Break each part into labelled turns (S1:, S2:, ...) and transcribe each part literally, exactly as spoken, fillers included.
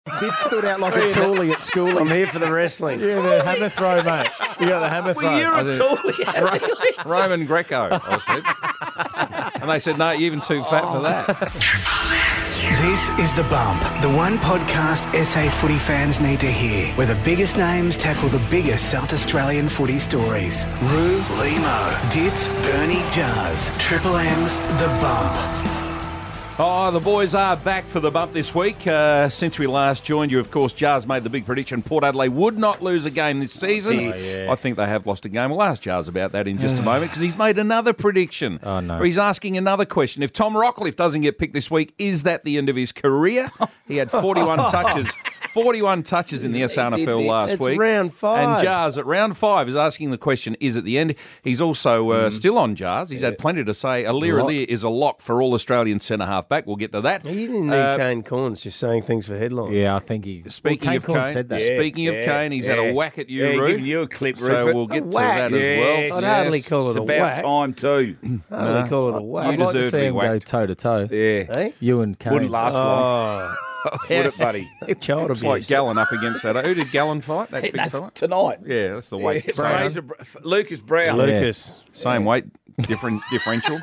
S1: Did stood out like a toolie at school.
S2: I'm here for the wrestling.
S3: Yeah, the hammer throw, mate. You got the hammer throw.
S4: Well, you're a toolie.
S5: Roman Greco, I said. And they said, no, you're even too fat for that.
S6: This is The Bump, the one podcast S A footy fans need to hear, where the biggest names tackle the biggest South Australian footy stories. Roo, Limo, Dits, Bernie, Jars, Triple M's The Bump.
S5: Oh, the boys are back for the bump this week. Uh, since we last joined you, of course, Jars made the big prediction Port Adelaide would not lose a game this season.
S3: Oh, yeah.
S5: I think they have lost a game. We'll ask Jars about that in just a moment because he's made another prediction.
S3: Oh, no.
S5: Or he's asking another question. If Tom Rockcliffe doesn't get picked this week, is that the end of his career? He had forty-one touches. forty-one touches in the S A N F L last
S2: It's
S5: week.
S2: round five.
S5: And Jars at round five is asking the question, is it the end? He's also uh, still on Jars. He's had plenty to say. Alir Alir is a lock for all-Australian centre-half back. We'll get to that.
S2: He didn't need
S5: Uh,
S2: Kane Corns just saying things for headlines.
S3: Yeah, I think he...
S5: Speaking
S3: well,
S5: of
S3: Corns
S5: Kane,
S3: said that.
S4: Yeah.
S5: speaking of Kane, he's had a whack at you,
S4: Yeah,
S5: Roo.
S4: giving you a clip,
S5: So
S4: Rupert.
S5: we'll get
S2: A
S5: to
S2: whack?
S5: that as
S4: Yes.
S5: well.
S2: I'd hardly call it
S4: It's
S2: a
S4: about
S2: whack.
S4: time too.
S2: I'd hardly call it a
S5: You
S2: whack.
S3: I'd like
S5: deserve
S3: to
S5: to
S3: see
S5: be
S3: him go
S5: whacked.
S3: toe-to-toe.
S4: Yeah,
S2: Hey?
S3: You and Kane.
S4: wouldn't last long.
S2: Oh,
S4: Would it, buddy?
S2: child
S5: It's like
S2: abuse.
S5: Gallen up against that. Who did Gallen fight? That big
S4: That's
S5: fight?
S4: tonight.
S5: Yeah, that's the weight.
S4: Yeah,
S5: Same,
S4: Fraser, Lucas Brown.
S2: Lucas.
S5: same weight, different differential.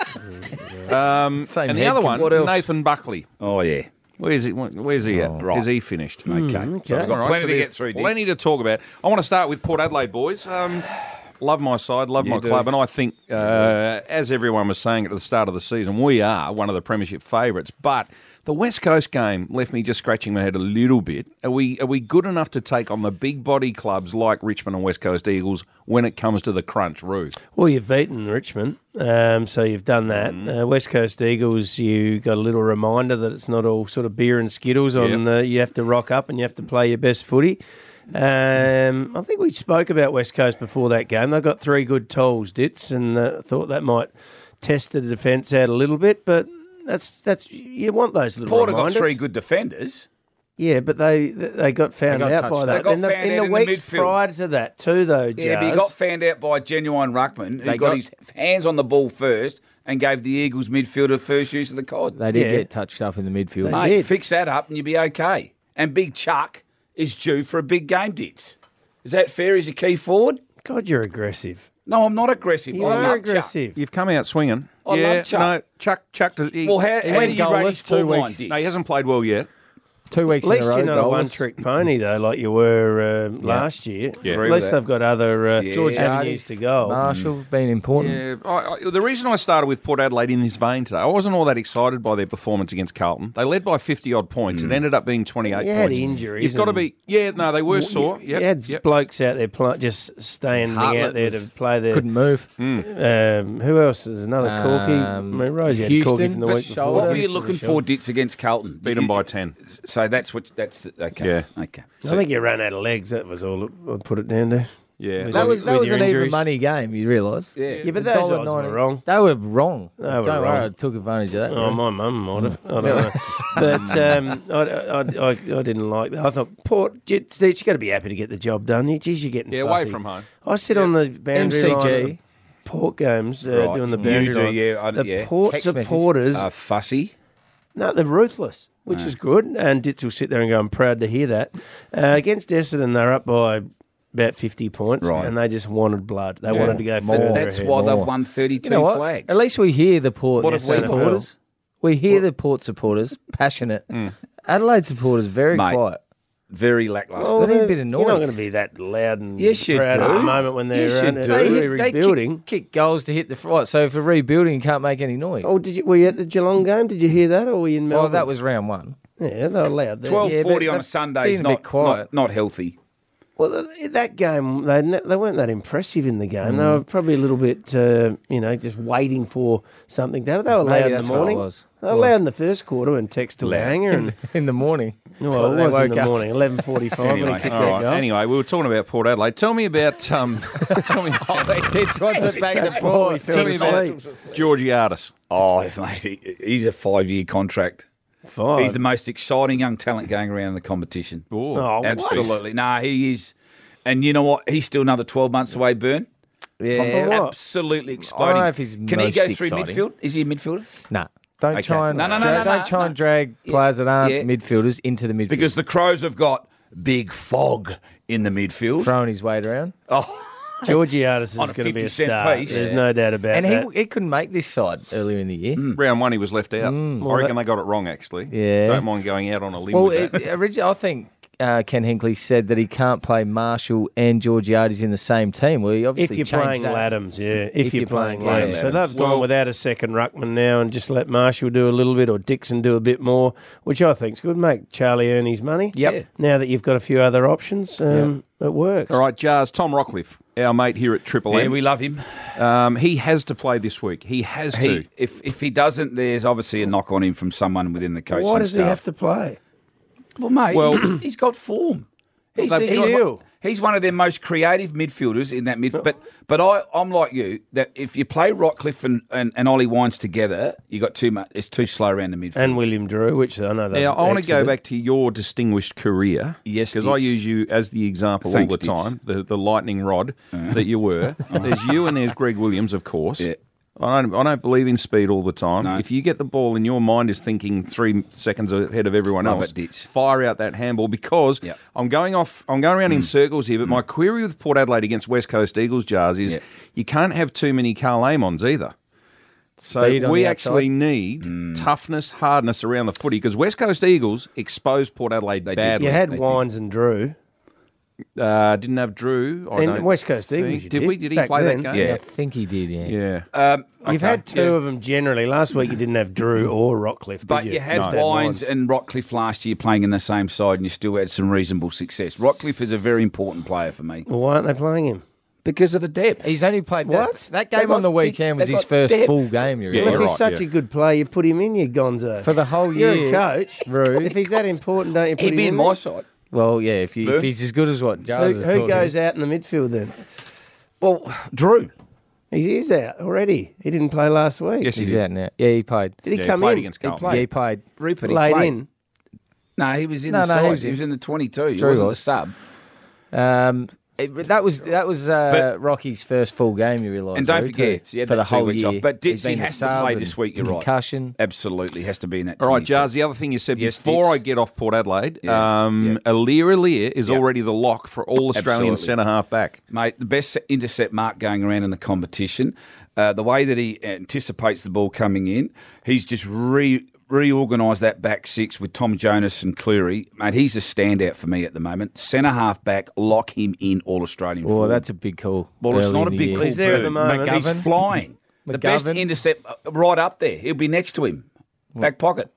S5: Um,
S3: Same
S5: and the
S3: head.
S5: other one,
S4: What else?
S5: Nathan Buckley.
S4: Oh yeah.
S5: Where's he? Where's he at?
S4: right.
S5: Is he finished?
S4: Okay.
S2: okay.
S4: So we've got
S5: All right,
S4: plenty
S5: so
S4: to
S5: there's
S4: get through.
S5: Plenty
S4: Dicks.
S5: to talk about. I want to start with Port Adelaide, boys. Um, love my side, love
S4: You
S5: my
S4: do.
S5: club, and I think, uh, as everyone was saying at the start of the season, we are one of the premiership favourites. But the West Coast game left me just scratching my head a little bit. Are we are we good enough to take on the big body clubs like Richmond and West Coast Eagles when it comes to the crunch, Roo?
S2: Well, you've beaten Richmond, um, so you've done that.
S5: Mm-hmm.
S2: Uh, West Coast Eagles, you got a little reminder that it's not all sort of beer and skittles. On uh, you have to rock up and you have to play your best footy. Um, I think we spoke about West Coast before that game. They got three good tolls, Dits, and uh, thought that might test the defence out a little bit. But that's that's you want those little
S4: Port have got
S2: reminders.
S4: three good defenders.
S2: Yeah, but they they got found
S3: got
S2: out
S3: touched.
S2: by
S3: They
S2: that
S4: got
S2: in the,
S4: found
S2: in
S4: out
S2: the
S4: in the
S2: weeks
S4: midfield.
S2: prior to that too, though.
S4: Yeah, but he
S2: Jazz.
S4: got found out by Genuine Ruckman, who
S3: They
S4: got,
S3: got-
S4: his hands on the ball first and gave the Eagles midfielder first use of the cod.
S3: They did
S2: Yeah.
S3: get touched up in the midfield.
S2: They
S4: Mate,
S2: did.
S4: fix that up and you'll be okay. And Big Chuck is due for a big game, Dits. Is that fair as your key forward?
S2: God, you're aggressive.
S4: No, I'm not aggressive.
S2: You
S4: I
S2: are
S4: love
S2: aggressive.
S5: You've come out swinging.
S4: I
S5: yeah,
S4: love Chuck.
S5: no, Chuck. Chuck. Does, he,
S4: Chuck. Well, how,
S5: he
S4: how
S5: went
S4: do you rate his
S3: goalless two
S4: form line,
S3: weeks.
S4: Dits?
S5: No, he hasn't played well yet.
S3: Two weeks
S2: At least
S3: in a row.
S2: you're not a
S3: goalless.
S2: one-trick pony, though, like you were uh, last year.
S5: Yeah.
S2: At
S4: Agree
S2: least
S4: with
S2: they've got other uh,
S4: Yeah.
S2: George
S4: George
S2: avenues to go.
S3: Marshall been important.
S5: Yeah, I, I, the reason I started with Port Adelaide in this vein today, I wasn't all that excited by their performance against Carlton. They led by fifty odd points. It ended up being twenty-eight
S2: You had
S5: points.
S2: injuries
S5: You've got to
S2: and-
S5: be. Yeah, no, they were sore.
S2: You
S5: Yep,
S2: had
S5: yep.
S2: blokes out there pl- just standing
S3: Hartlett
S2: out there to
S3: was-
S2: play their.
S3: Couldn't move.
S2: Um, who else is another Corky?
S3: Um,
S2: I mean, Rosie had
S3: Houston,
S2: Corky from the
S3: but
S2: week before.
S3: shoulder.
S4: What were you
S2: Houston
S4: looking
S2: was
S4: for,
S2: shot.
S4: Dits, against Carlton?
S5: Beat them by ten.
S4: So that's what. That's okay.
S5: Yeah.
S4: Okay.
S2: I think you ran out of legs. That was all I'd put it down to.
S5: Yeah,
S2: With
S3: That
S2: your-
S3: was that
S2: with
S3: was
S2: your
S3: an even
S2: injuries.
S3: money game. You realise?
S4: Yeah.
S2: Yeah, but
S3: The
S2: those
S3: dollar
S2: odds
S3: ninety.
S2: were wrong.
S3: They were wrong.
S2: They were
S3: Don't worry,
S2: wrong.
S3: I took advantage of that.
S2: Oh,
S3: yeah.
S2: my mum might have. I don't know. But um, I, I, I, I didn't like that. I thought, Port, you, you got to be happy to get the job done. You, geez, you're getting
S5: yeah,
S2: fussy.
S5: away from home.
S2: I sit on the boundary
S3: M C G.
S2: line at Port games, uh,
S4: Right.
S2: doing the
S4: You
S2: boundary
S4: do,
S2: line.
S4: yeah, I-
S2: the
S4: yeah.
S2: Port
S3: Text message.
S2: supporters,
S4: Uh, fussy.
S2: no, they're ruthless, which is good. And Ditz will sit there and go, I'm proud to hear that. Uh, against Essendon, they're up by about fifty points,
S4: Right.
S2: and they just wanted blood. They wanted to go
S3: More.
S2: further
S4: That's
S2: ahead.
S4: why they've
S3: More.
S4: won thirty-two
S3: You know what?
S4: flags.
S3: At least we hear the Port
S4: What a
S3: supporters. We hear the Port supporters passionate. Adelaide supporters very
S4: Mate.
S3: quiet.
S4: Very lacklustre.
S2: Well,
S3: They need a
S2: they're-
S3: bit of
S2: You're not
S3: noise.
S2: going to be that loud and
S4: Yes, you
S2: proud at
S4: do.
S2: the moment when they're
S4: Yes, you
S2: uh,
S4: do.
S2: they're
S3: They,
S2: rebuilding.
S3: kick, kick goals to hit the right. So for rebuilding, you can't make any noise.
S2: Oh, did you? Were you at the Geelong game? Did you hear that, or were you in Melbourne?
S3: well, that was round one.
S2: yeah, they were loud. There.
S4: Twelve
S3: Yeah,
S4: forty
S3: but-
S4: on a
S3: but
S4: Sunday
S3: being
S4: is
S3: a
S4: not,
S3: bit quiet.
S4: not not healthy.
S2: Well, th- that game, they ne- they weren't that impressive in the game.
S3: Mm.
S2: They were probably a little bit, uh, you know, just waiting for something. They, they were loud
S3: Maybe
S2: in
S3: that's
S2: the
S3: what it
S2: morning.
S3: was.
S2: They were
S3: Well-
S2: loud in the first quarter and text to Langer. And
S3: In the morning.
S2: well, it
S3: They
S2: was in
S3: woke
S2: the
S3: up.
S2: morning, eleven forty-five when
S4: Anyway,
S2: he kicked
S5: All
S2: that
S5: right.
S2: goal.
S5: Anyway, we were talking about Port Adelaide. Tell me about um. tell me.
S3: Dits wants us back to
S2: That's why we
S3: sport.
S2: fell
S5: Tell me about
S2: asleep.
S5: Georgiadis.
S4: Oh, mate, he, he's a five-year contract.
S2: Five.
S4: He's the most exciting young talent going around in the competition.
S5: Ooh.
S2: Oh, what?
S4: Absolutely. Nah, he is. And you know what? He's still another twelve months away, Burn.
S3: Yeah.
S2: what?
S4: Absolutely
S3: I
S4: exploding.
S3: don't know if he's
S4: Can he
S3: most
S4: go through
S3: exciting.
S4: midfield? Is he a midfielder?
S3: Nah. Don't
S4: Okay.
S3: try and
S4: No, no, no,
S3: dra-
S4: no,
S3: don't
S4: no,
S3: try
S4: no.
S3: and drag
S4: Yeah,
S3: players that aren't
S4: yeah.
S3: midfielders into the midfield.
S4: Because the Crows have got big fog in the midfield.
S3: throwing his weight around.
S4: Oh,
S2: Georgiadis is
S4: On a
S2: going to be a
S4: fifty cent
S2: star.
S4: piece.
S2: There's
S4: Yeah.
S2: no doubt about
S3: And
S2: that.
S3: he, he couldn't make this side earlier in the year.
S5: Round one, he was left out. I reckon they got it wrong, actually.
S3: Yeah.
S5: Don't mind going out on a limb
S3: Well,
S5: with that.
S3: it, originally, I think uh, Ken Hinkley said that he can't play Marshall and Georgiades in the same team. Well, he
S2: If
S3: obviously
S2: you're
S3: changed
S2: playing
S3: that.
S2: Laddams, yeah. If, you're, playing,
S3: playing
S2: Laddams. So
S3: Laddams.
S2: they've
S5: Well-
S2: gone without a second ruckman now and just let Marshall do a little bit or Dixon do a bit more, which I think's good. Make Charlie earn his money.
S3: Yep.
S4: Yeah.
S2: Now that you've got a few other options, um, it works.
S5: All right, Jars, Tom Rockcliffe, our mate here at Triple
S4: yeah,
S5: M.
S4: we love him.
S5: um, he has to play this week. He has to.
S4: He, if if he doesn't, there's obviously a knock on him from someone within the coaching
S2: Why does
S4: staff.
S2: he have to play?
S4: Well, mate,
S5: Well-
S4: he's, he's got form. He's,
S2: they've
S4: he's,
S2: got
S4: one,
S2: you.
S4: he's one of their most creative midfielders in that midfield. But but I, I'm like you, that if you play Rockcliffe and, and, and Ollie Wines together, you got too much. It's too slow around the midfield.
S2: And William Drew, which I know that.
S5: Now, I want to go back to your distinguished career.
S4: Yes,
S5: Because I
S4: Dits.
S5: use you as the example
S4: Thanks,
S5: all the
S4: Dits.
S5: time, the, the lightning rod that you were. There's you and there's Greg Williams, of course.
S4: Yeah.
S5: I don't, I don't believe in speed all the time.
S4: No.
S5: If you get the ball and your mind is thinking three seconds ahead of everyone
S4: Love
S5: else,
S4: it, Dits.
S5: fire out that handball because
S4: Yep.
S5: I'm going off. I'm going around in circles here. But my query with Port Adelaide against West Coast Eagles, Jars, is
S4: Yep.
S5: you can't have too many Carl Amons either. So
S3: Speed on
S5: we
S3: the
S5: actually
S3: outside.
S5: need toughness, hardness around the footy because West Coast Eagles exposed Port Adelaide
S4: They did.
S5: badly.
S2: You had
S4: They did.
S2: Wines and Drew.
S5: Uh, didn't have Drew. I
S2: In
S5: don't
S2: West Coast
S5: think.
S2: Eagles, you
S5: did
S2: did,
S5: we? Did he
S2: back
S5: play
S2: then.
S5: that game?
S4: Yeah.
S3: I think he did, yeah.
S5: Yeah.
S4: Um,
S2: You've
S5: Okay.
S2: had two
S5: Yeah.
S2: of them generally. Last week you didn't have Drew or Rockcliffe, did
S4: But
S2: you?
S4: you had
S2: Just had
S4: Wines and Rockcliffe last year playing in the same side, and you still had some reasonable success. Rockcliffe is a very important player for me
S2: Well, why aren't they playing him?
S4: because of the depth.
S3: He's only played
S2: What?
S3: that. That
S4: They
S3: game
S4: got
S3: on the
S4: big-
S3: weekend was
S4: they
S3: his
S4: got
S3: first
S4: depth.
S3: full game. You
S5: Yeah,
S2: Well,
S5: you're
S2: if he's
S5: right,
S2: such
S5: yeah.
S2: a good player, you put him in, you gonzo.
S3: For the whole
S2: You're
S3: year.
S2: a coach.
S3: Roo.
S2: If he's that important, don't you put
S4: He'd
S2: him
S4: be
S2: in
S4: in
S2: there?
S4: my side.
S3: Well, yeah, if, you,
S4: Boo.
S3: if he's as good as what
S2: Who,
S3: Jars is
S2: who
S3: talking.
S2: goes out in the midfield then?
S4: Well, Drew.
S2: He is out already. He didn't play last week.
S5: Yes, he
S3: He's
S5: did.
S3: out now. Yeah, he played.
S2: Did he
S5: Yeah, he
S2: come
S5: played
S2: in?
S5: against
S2: He
S5: Carlton.
S3: Yeah,
S2: played
S3: he played.
S4: Rupert, he
S2: late
S4: played.
S2: in.
S4: No, he was in
S3: No,
S4: the
S3: no,
S4: side.
S3: he
S4: He
S3: was
S4: was,
S3: in.
S4: in the twenty-two. He
S3: True, he
S4: wasn't
S3: was.
S4: the sub.
S3: Um, it, that was that was uh,
S4: But-
S3: Rocky's first full game. You realise,
S4: And don't
S3: Roo,
S4: forget,
S3: too,
S4: he had
S3: for
S4: that
S3: the
S4: two
S3: whole
S4: weeks
S3: year.
S4: off. But
S3: He's
S4: Dits, he
S3: been
S4: has to
S3: sub
S4: play
S3: and
S4: this week, you're right.
S3: concussion.
S4: Absolutely has to be in that.
S5: All right,
S4: twenty-two.
S5: Jars, the other thing you said
S4: Yes,
S5: before
S4: Dits.
S5: I get off Port Adelaide,
S4: Yeah,
S5: um,
S4: yeah.
S5: Alir Alir is
S4: Yeah.
S5: already the lock for all Australian
S4: Absolutely.
S5: centre-half back.
S4: Mate, the best intercept mark going around in the competition. Uh, the way that he anticipates the ball coming in, he's just re reorganised that back six with Tom Jonas and Cleary. Mate, he's a standout for me at the moment. Centre half back, lock him in All Australian.
S3: Oh,
S4: forward.
S3: that's a big call.
S4: Well, it's
S3: early
S4: not a
S3: in the
S4: big
S3: year.
S4: call.
S2: He's there at the
S4: Bird.
S2: moment.
S3: McGovern.
S4: He's flying. The best
S3: McGovern.
S4: intercept uh, right up there. He'll be next to him. Back pocket.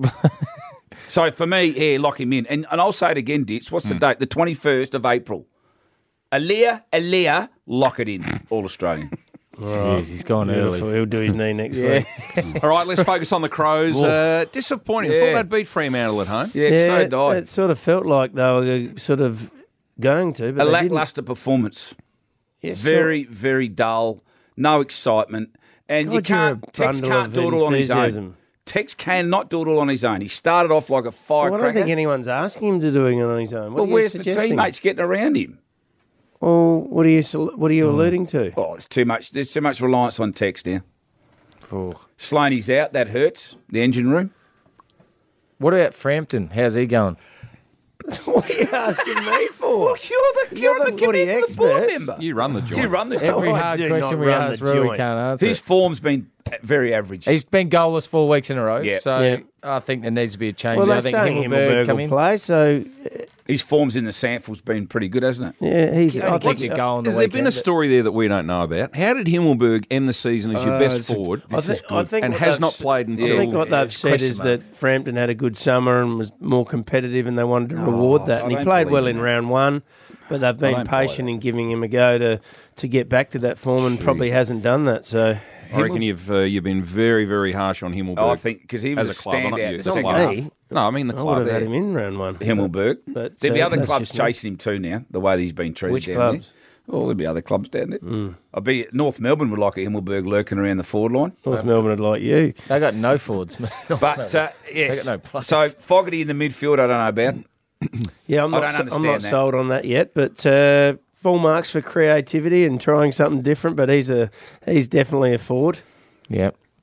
S4: So for me, yeah, lock him in. And and I'll say it again, Ditch. What's the date? The twenty-first of April. Alir, Alir, lock it in. All Australian.
S3: Jeez, he's gone
S2: Beautiful.
S3: early.
S2: He'll do his knee next
S3: Yeah.
S2: week.
S5: All right, let's focus on the Crows. Uh, disappointing.
S4: Yeah.
S5: Thought they'd beat Fremantle at home.
S4: Yeah,
S2: Yeah,
S4: so did I.
S2: it sort of felt like they were sort of going to, but
S4: A
S2: they didn't.
S4: lacklustre performance.
S2: Yes,
S4: Very, very dull. No excitement. And you
S2: God, you're a
S4: can't, Tex
S2: bundle
S4: can't
S2: of
S4: do it all on his own.
S2: enthusiasm.
S4: Tex cannot do it all on his own. He started off like a
S2: Well, I don't
S4: firecracker.
S2: think anyone's asking him to doing it on his own. What
S4: well,
S2: are you
S4: where's the
S2: suggesting?
S4: teammates getting around him?
S2: Well, what are you sol- what are you alluding to?
S4: Oh, it's too much. There's too much reliance on Tex now.
S3: Oh.
S4: Slaney's out. That hurts. The engine room.
S3: What about Frampton? How's he going?
S2: What are you asking me for?
S4: You're the,
S2: You're the footy expert.
S5: You run the joint.
S4: You run this
S3: Every
S2: I
S3: hard
S2: do
S3: question
S2: not
S3: we
S2: run
S3: ask,
S2: the
S3: Roo, we
S2: joint.
S3: can't answer.
S4: His
S3: it.
S4: form's been very average.
S3: He's been goalless four weeks in a row,
S4: Yeah.
S3: so
S2: Yeah.
S3: I think there needs to be a change.
S2: Well,
S3: I
S2: they're
S3: think
S2: saying
S3: Himmelberg
S2: Himmelberg
S3: come
S2: will
S3: in.
S2: play, so
S4: His form's in the Sanford's been pretty good, hasn't it?
S2: yeah, he's.
S3: He
S2: I
S3: only
S2: think
S3: kicked a
S2: so.
S3: goal on the
S5: Has there
S3: weekend.
S5: been a story there that we don't know about? How did Himmelberg end the season as your
S2: Uh,
S5: best
S2: it's a-
S5: forward
S2: I think, I think
S5: and
S2: what
S5: has
S2: they've
S5: not
S2: s-
S5: played
S2: I
S5: until...
S2: think what they've
S4: it's
S2: said
S4: question
S2: is
S4: mark.
S2: that Frampton had a good summer and was more competitive, and they wanted to reward that.
S4: I
S2: And he
S4: don't
S2: played
S4: believe
S2: well
S4: in
S2: in
S4: that.
S2: round one, but they've been
S4: don't buy
S2: patient
S4: that.
S2: in giving him a go to to get back to that form, and probably hasn't done that. So
S5: I reckon you've uh, you've been very, very harsh on Himmelberg.
S4: Oh, I think because he was
S5: as
S4: a,
S5: a club, not
S4: standout
S5: you.
S4: the
S5: Not
S4: second
S2: me.
S4: half.
S5: No, I mean the
S2: I would
S5: club.
S2: have had
S4: there.
S2: him in round one.
S4: Himmelberg.
S2: But,
S4: There'll be
S2: uh,
S4: other
S2: that's
S4: clubs
S2: just me.
S4: chasing him too now, the way that he's been treated
S2: Which
S4: down
S2: clubs?
S4: there. Well, there'll be other clubs down there.
S2: Mm.
S4: I'll be North Melbourne would like a Himmelberg lurking around the forward line.
S2: North Melbourne would like you.
S3: They got no forwards, man.
S4: But uh, yes,
S3: got no players.
S4: so Fogarty in the midfield, I don't know about.
S2: Yeah, I'm
S4: I
S2: not.
S4: don't
S2: so- I'm
S4: understand
S2: not
S4: that.
S2: sold on that yet, but uh, full marks for creativity and trying something different. But he's a he's definitely a forward.
S3: Yep.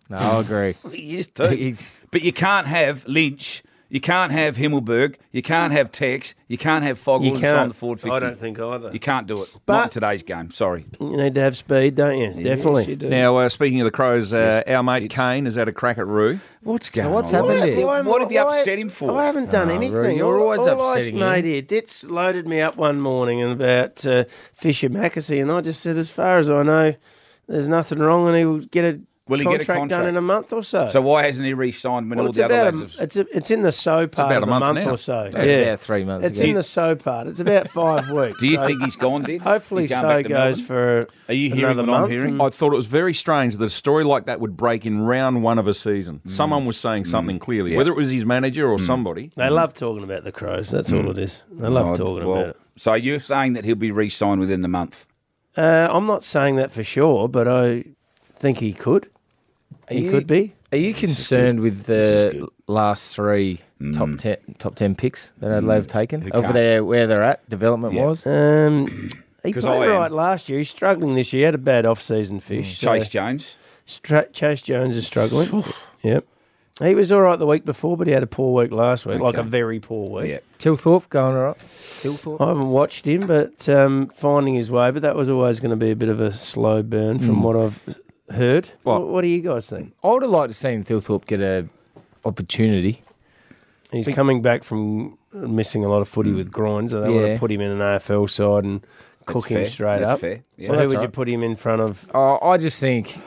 S3: No, I agree.
S4: He is too.
S3: He's-
S4: But you can't have Lynch. You can't have Himmelberg. You can't have Tex. You can't have Fogel
S2: You
S4: and sign
S2: can't.
S4: the forward fifty.
S2: I don't think either.
S4: You can't do it.
S2: But-
S4: Not in today's game. Sorry.
S2: You need to have speed, don't you? Definitely.
S4: Yes, you do.
S5: Now, uh, speaking of the Crows, uh, our mate Kane has had a crack at Roo.
S4: What's going
S3: what's
S4: on?
S3: happened here?
S4: What, what have you
S2: Why-
S4: upset him for?
S2: I haven't done
S3: Oh,
S2: anything.
S3: Rory, you're
S2: All-
S3: always
S2: all
S3: upsetting
S2: I
S3: him.
S2: made here, Ditz loaded me up one morning and about uh, Fisher Mackesy, and I just said, as far as I know, there's nothing wrong, and he will get a
S4: Will he get a
S2: contract,
S4: contract?
S2: done in a month or so.
S4: So why hasn't he re-signed when
S2: well,
S4: all
S2: it's
S4: the other
S2: about
S4: lads
S2: a,
S4: have...
S2: it's a, it's in the so part
S5: about
S2: of
S5: a
S2: a
S5: month
S2: month
S5: now.
S2: or so.
S3: That's
S2: yeah,
S3: about three months
S2: it's
S3: ago.
S2: in the so part. It's about five weeks.
S4: Do you
S2: So
S4: think he's gone, Dick?
S2: Hopefully,
S4: He's going
S2: so
S4: back to
S2: goes
S4: Melbourne?
S2: for
S4: Are you hearing
S2: another
S4: what I'm
S2: month.
S4: hearing?
S2: and-
S5: I thought it was very strange that a story like that would break in round one of a season. Someone was saying something clearly, whether it was his manager or somebody.
S2: They love talking about the Crows. That's all it is. They love
S4: Oh,
S2: talking
S4: well,
S2: about it.
S4: So you're saying that he'll be re-signed within the month?
S2: Uh, I'm not saying that for sure, but I think he could.
S3: Are
S2: He
S3: you-
S2: could be.
S3: Are you concerned with the last three top ten top ten picks that Adelaide have taken
S4: Who
S3: over
S4: can't?
S3: there where they're at development
S4: Yeah.
S3: wise?
S2: Um, he
S4: 'Cause
S2: played
S4: I am.
S2: right last year. He's struggling this year. He had a bad off-season fish. so-
S4: Chase Jones?
S2: Stra- Chase Jones is struggling. Yep. He was all right the week before, but he had a poor week last week, like a
S4: Okay.
S2: very poor week.
S4: Yeah.
S3: Tilthorpe going all right. Tilthorpe.
S2: I haven't watched him, but um, finding his way. But that was always going to be a bit of a slow burn from what I've heard.
S5: What?
S2: What, what do you guys think?
S3: I would have liked to seen Tilthorpe get a opportunity.
S2: He's coming back from missing a lot of footy with grinds, and they want
S3: Yeah.
S2: to put him in an A F L side and cook him
S4: fair.
S2: straight
S4: That's
S2: up.
S4: fair.
S2: So
S4: Yeah.
S2: who
S3: That's
S2: would you
S3: right.
S2: put him in front of?
S3: Uh, I just think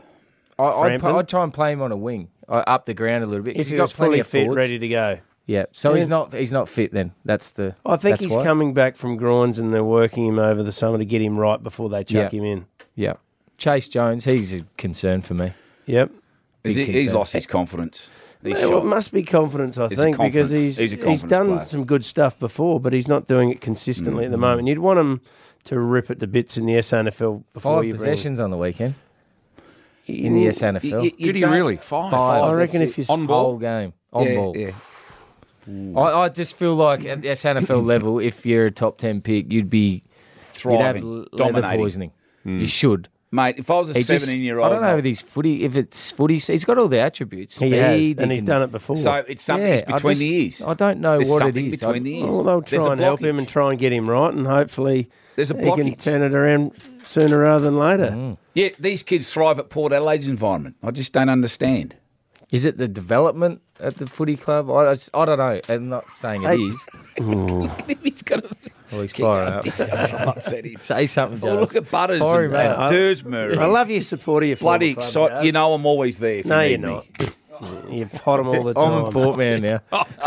S3: I, I'd,
S2: Frampton?
S3: put, I'd try and play him on a wing, uh, up the ground a little bit. 'cause
S2: If
S3: he's
S2: he
S3: got
S2: was
S3: plenty
S2: fully
S3: of
S2: fit,
S3: forwards.
S2: ready to go.
S3: Yeah, so
S2: Yeah.
S3: he's not he's not fit. Then that's the.
S2: I think
S3: that's
S2: he's
S3: why.
S2: coming back from grinds, and they're working him over the summer to get him right before they chuck
S3: Yeah.
S2: him in.
S3: Yeah, Chase Jones, he's a concern for me.
S2: Yep.
S4: Is he,
S3: Big
S4: he's
S3: concern.
S4: lost his confidence. He's
S2: Yeah, well,
S4: shot.
S2: it must be confidence, I
S4: He's a
S2: think, because
S4: confidence-
S2: he's
S4: he's a
S2: he's
S4: confidence
S2: done
S4: player.
S2: some good stuff before, but he's not doing it consistently at the moment. You'd want him to rip it to bits in the S A N F L before
S3: Five
S2: you
S3: possessions on the I
S2: bring
S3: in the S N F L.
S4: You- you
S5: Did he
S4: don't-
S5: really? Five?
S3: Five.
S2: I reckon if you
S5: On ball?
S3: Whole game on
S4: Yeah,
S3: ball.
S4: yeah.
S3: I, I just feel like at the S N F L level, if you're a top ten pick, you'd be you'd have
S4: Thriving,
S3: l- leather
S4: dominating.
S3: poisoning. You should.
S4: Mate, if I was a
S3: He just-
S4: seventeen-year-old...
S3: I don't know if he's footy. If it's footy, he's got all the attributes.
S2: he
S3: Speed,
S2: has,
S3: he
S2: and he's
S3: can-
S2: done it before.
S4: So it's something
S3: Yeah,
S4: it's
S3: I
S4: between
S3: just-
S4: the ears.
S3: I don't know
S4: There's
S3: what it
S4: something
S3: is.
S4: between
S3: I-
S4: the ears.
S2: well, they'll
S4: There's
S2: try
S4: a
S2: and help him
S4: blockage.
S2: and try and get him right, and hopefully
S4: There's a
S2: he can
S4: blockage.
S2: turn it around sooner rather than later.
S4: Yeah, these kids thrive at Port Adelaide's environment. I just don't understand.
S3: Is it the development at the footy club? I, I, I don't know. I'm not saying it
S2: Hey.
S3: is.
S4: He's got to
S3: Well, he's firing up.
S4: upset him.
S3: Say something,
S4: Oh,
S3: Jones.
S4: look at Butters
S3: Fire
S4: and,
S3: him
S4: and
S3: out.
S4: Dursmuir.
S2: I love your support of your former
S4: Bloody
S2: club,
S4: excited.
S2: Jazz.
S4: You know I'm always there if
S2: No,
S4: you
S2: you're
S4: need
S2: not.
S4: me.
S2: You pot him all the
S3: I'm
S2: time.
S3: in Port Man now.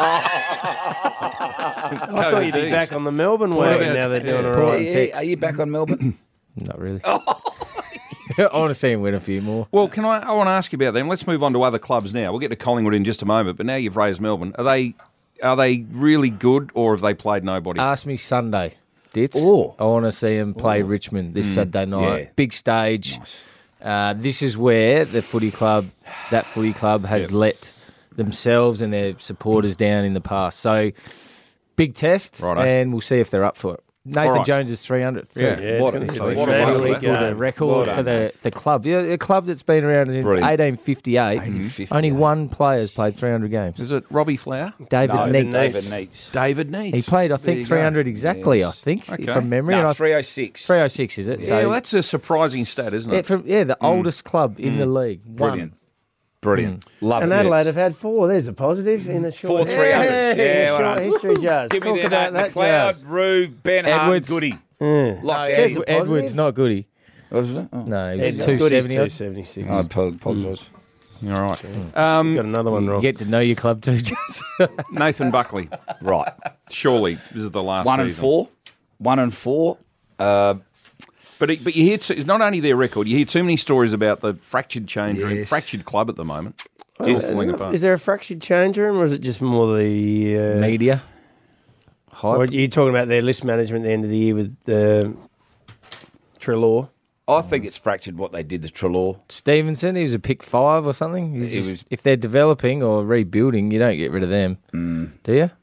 S2: I thought you'd be back on the Melbourne wagon now they're doing all
S3: Port-
S2: right.
S4: Yeah, yeah. Are you back on Melbourne?
S3: Not really. I want to see him win a few more.
S5: Well, can I? I want to ask you about them. Let's move on to other clubs now. We'll get to Collingwood in just a moment. But now you've raised Melbourne. Are they are they really good, or have they played nobody?
S3: Ask me Sunday, Ditz.
S4: Oh.
S3: I want to see him play Richmond this Saturday night.
S4: Yeah.
S3: Big stage. Uh, this is where the footy club, that footy club, has let themselves and their supporters down in the past. So, big test,
S5: Righto.
S3: and we'll see if they're up for it. Nathan
S5: All right.
S3: Jones is three hundred.
S5: Yeah.
S2: Yeah, it's
S4: What
S2: going
S4: a-
S2: to be
S4: what a
S2: a
S4: wonderful
S2: fantastic
S4: game.
S3: The
S2: game.
S3: record
S4: Well
S3: for
S4: done,
S3: the, the club. Yeah, a club that's been around since
S4: Brilliant.
S3: eighteen fifty-eight.
S4: eighteen fifty-eight.
S3: Only one player's played three hundred games.
S5: Is it Robbie Flower?
S3: David
S4: No,
S3: Neitz.
S4: David Neitz.
S5: David Neitz.
S3: He played, I
S5: There you
S3: think,
S5: go.
S3: three hundred exactly,
S4: Yes.
S3: I think,
S5: Okay.
S3: from memory. and
S4: No,
S3: I
S4: three oh six.
S3: three oh six, is it?
S5: Yeah,
S3: So,
S5: well, that's a surprising stat, isn't
S3: yeah,
S5: it?
S3: from, yeah, the oldest club in the league. One.
S4: Brilliant. Brilliant. Love
S2: And
S4: it.
S2: Adelaide have had four. There's a positive in a short,
S4: Four three hundreds.
S2: Yeah, in
S4: Yeah,
S2: a
S4: well
S2: short
S4: done.
S2: history, Jazz.
S4: Give
S2: Talk
S4: me that.
S2: about that,
S4: McLeod,
S2: Jazz.
S4: Rue, Ben
S3: Edwards.
S4: Hart, Goody.
S2: Yeah.
S4: Locked
S3: No,
S4: out.
S3: Ed-
S2: He's a
S3: Edwards,
S2: positive.
S3: not Goody.
S4: What was it? Oh.
S3: No, he was
S2: Edwards.
S3: two
S2: Goody's
S3: seventy.
S2: two seventy-six.
S4: I apologise.
S5: All right.
S2: Got another one
S3: You
S2: wrong.
S3: get to know your club too, Jess.
S5: Nathan Buckley.
S4: Right.
S5: Surely this is the last
S4: One
S5: season.
S4: and four. One and four. Uh,
S5: But it, but you hear too, not only their record, you hear too many stories about the fractured change room,
S4: Yes.
S5: fractured club at the moment. It's
S2: Is,
S5: all falling apart.
S2: is there a fractured change room, or is it just more the uh,
S3: Media.
S2: Or
S3: Hype.
S2: are you talking about their list management at the end of the year with uh, Trelaw?
S4: I think it's fractured what they did to Trelaw.
S3: Stevenson, he was a pick five or something. He's
S4: He
S3: just-
S4: was-
S3: if they're developing or rebuilding, you don't get rid of them,
S4: Mm.
S3: do you?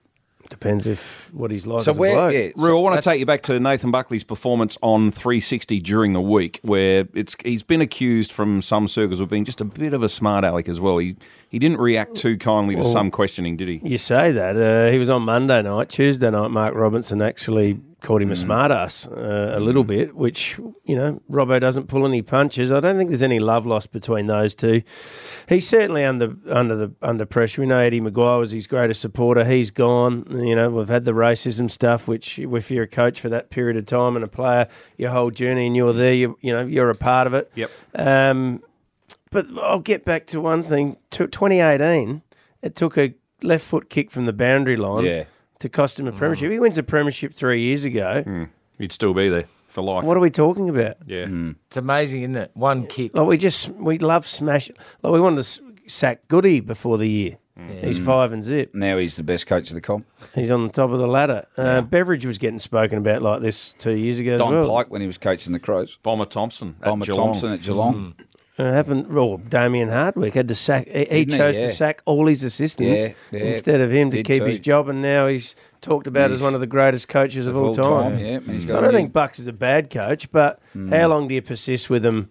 S2: Depends if what he's like
S4: So
S2: as a
S4: where?
S2: bloke.
S4: Yeah,
S5: Rue, I want to
S4: that's-
S5: take you back to Nathan Buckley's performance on three sixty during the week, where it's he's been accused from some circles of being just a bit of a smart aleck as well. He he didn't react too kindly to
S2: Well,
S5: some questioning, did he?
S2: You say that. Uh, he was on Monday night. Tuesday night, Mark Robinson actually called him a
S4: Mm.
S2: smart ass uh, a little bit, which, you know, Robbo doesn't pull any punches. I don't think there's any love lost between those two. He's certainly under under the under pressure. We know Eddie Maguire was his greatest supporter. He's gone. You know, we've had the racism stuff, which if you're a coach for that period of time and a player your whole journey and you're there, you you know, you're a part of it.
S5: Yep.
S2: Um, but I'll get back to one thing. To twenty eighteen, it took a left foot kick from the boundary line
S4: Yeah.
S2: to cost him a premiership. He wins a premiership three years ago.
S5: Mm. He'd still be there for life.
S2: What are we talking about?
S5: Yeah.
S3: It's amazing, isn't it? One kick.
S2: Like we just we love smash. Like we wanted to s- sack Goody before the year. He's five and zip.
S4: Now he's the best coach of the comp.
S2: He's on the top of the ladder. Uh, Beveridge was getting spoken about like this two years ago.
S4: Don
S2: as well.
S4: Pike when he was coaching the Crows.
S5: Bomber Thompson. at
S4: Bomber
S5: Geelong.
S4: Thompson at Geelong.
S2: It happened. Well, Damien Hardwick had to sack. He, he
S4: Didn't he?
S2: chose
S4: Yeah.
S2: to sack all his assistants
S4: Yeah, yeah.
S2: instead of him to
S4: Did
S2: keep
S4: too.
S2: his job, and now he's talked about as
S4: He's-
S2: one of the greatest coaches of, all time.
S4: Yeah, and he's
S2: So
S4: got
S2: I don't
S4: a-
S2: think Bucks is a bad coach, but how long do you persist with him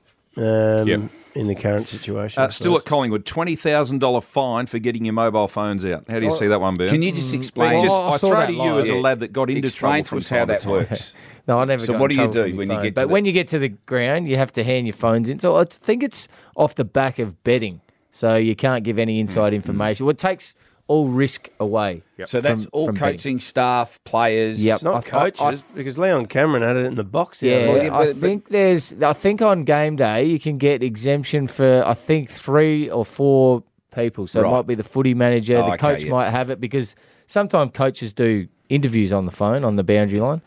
S2: um,
S5: Yep.
S2: in the current situation?
S5: Uh,
S2: I
S5: still at
S2: suppose?
S5: Collingwood, twenty thousand dollars fine for getting your mobile phones out. How do you see that one, Bert?
S4: Can you just explain?
S5: just,
S3: Oh, I
S5: I
S3: saw
S5: throw
S3: that
S5: to you
S3: live.
S5: as a
S4: Yeah.
S5: lad that got into
S4: Explain
S5: trouble
S4: to
S5: from
S4: us how
S5: time
S4: that
S5: to time.
S4: works.
S3: No, I never
S4: So
S3: got
S4: what
S3: in
S4: do you
S3: trouble
S4: do
S3: for my
S4: when you
S3: phone.
S4: get to
S3: But
S4: the-
S3: when you get to the ground, you have to hand your phones in. So I think it's off the back of betting. So you can't give any inside information. Well, it takes all risk away.
S4: So that's
S3: from-
S4: all
S3: from betting.
S4: coaching staff, players.
S3: Yep.
S2: Not
S3: I- I-
S2: coaches, because Leon Cameron had it in the box. the
S3: Yeah,
S2: other
S4: Well,
S2: day.
S4: yeah,
S3: I
S4: but-
S3: think there's. I think on game day you can get exemption for I think three or four people. So
S4: Right.
S3: it might be the footy manager,
S4: Oh,
S3: the
S4: okay,
S3: coach
S4: yeah.
S3: might have it because sometimes coaches do interviews on the phone on the boundary line.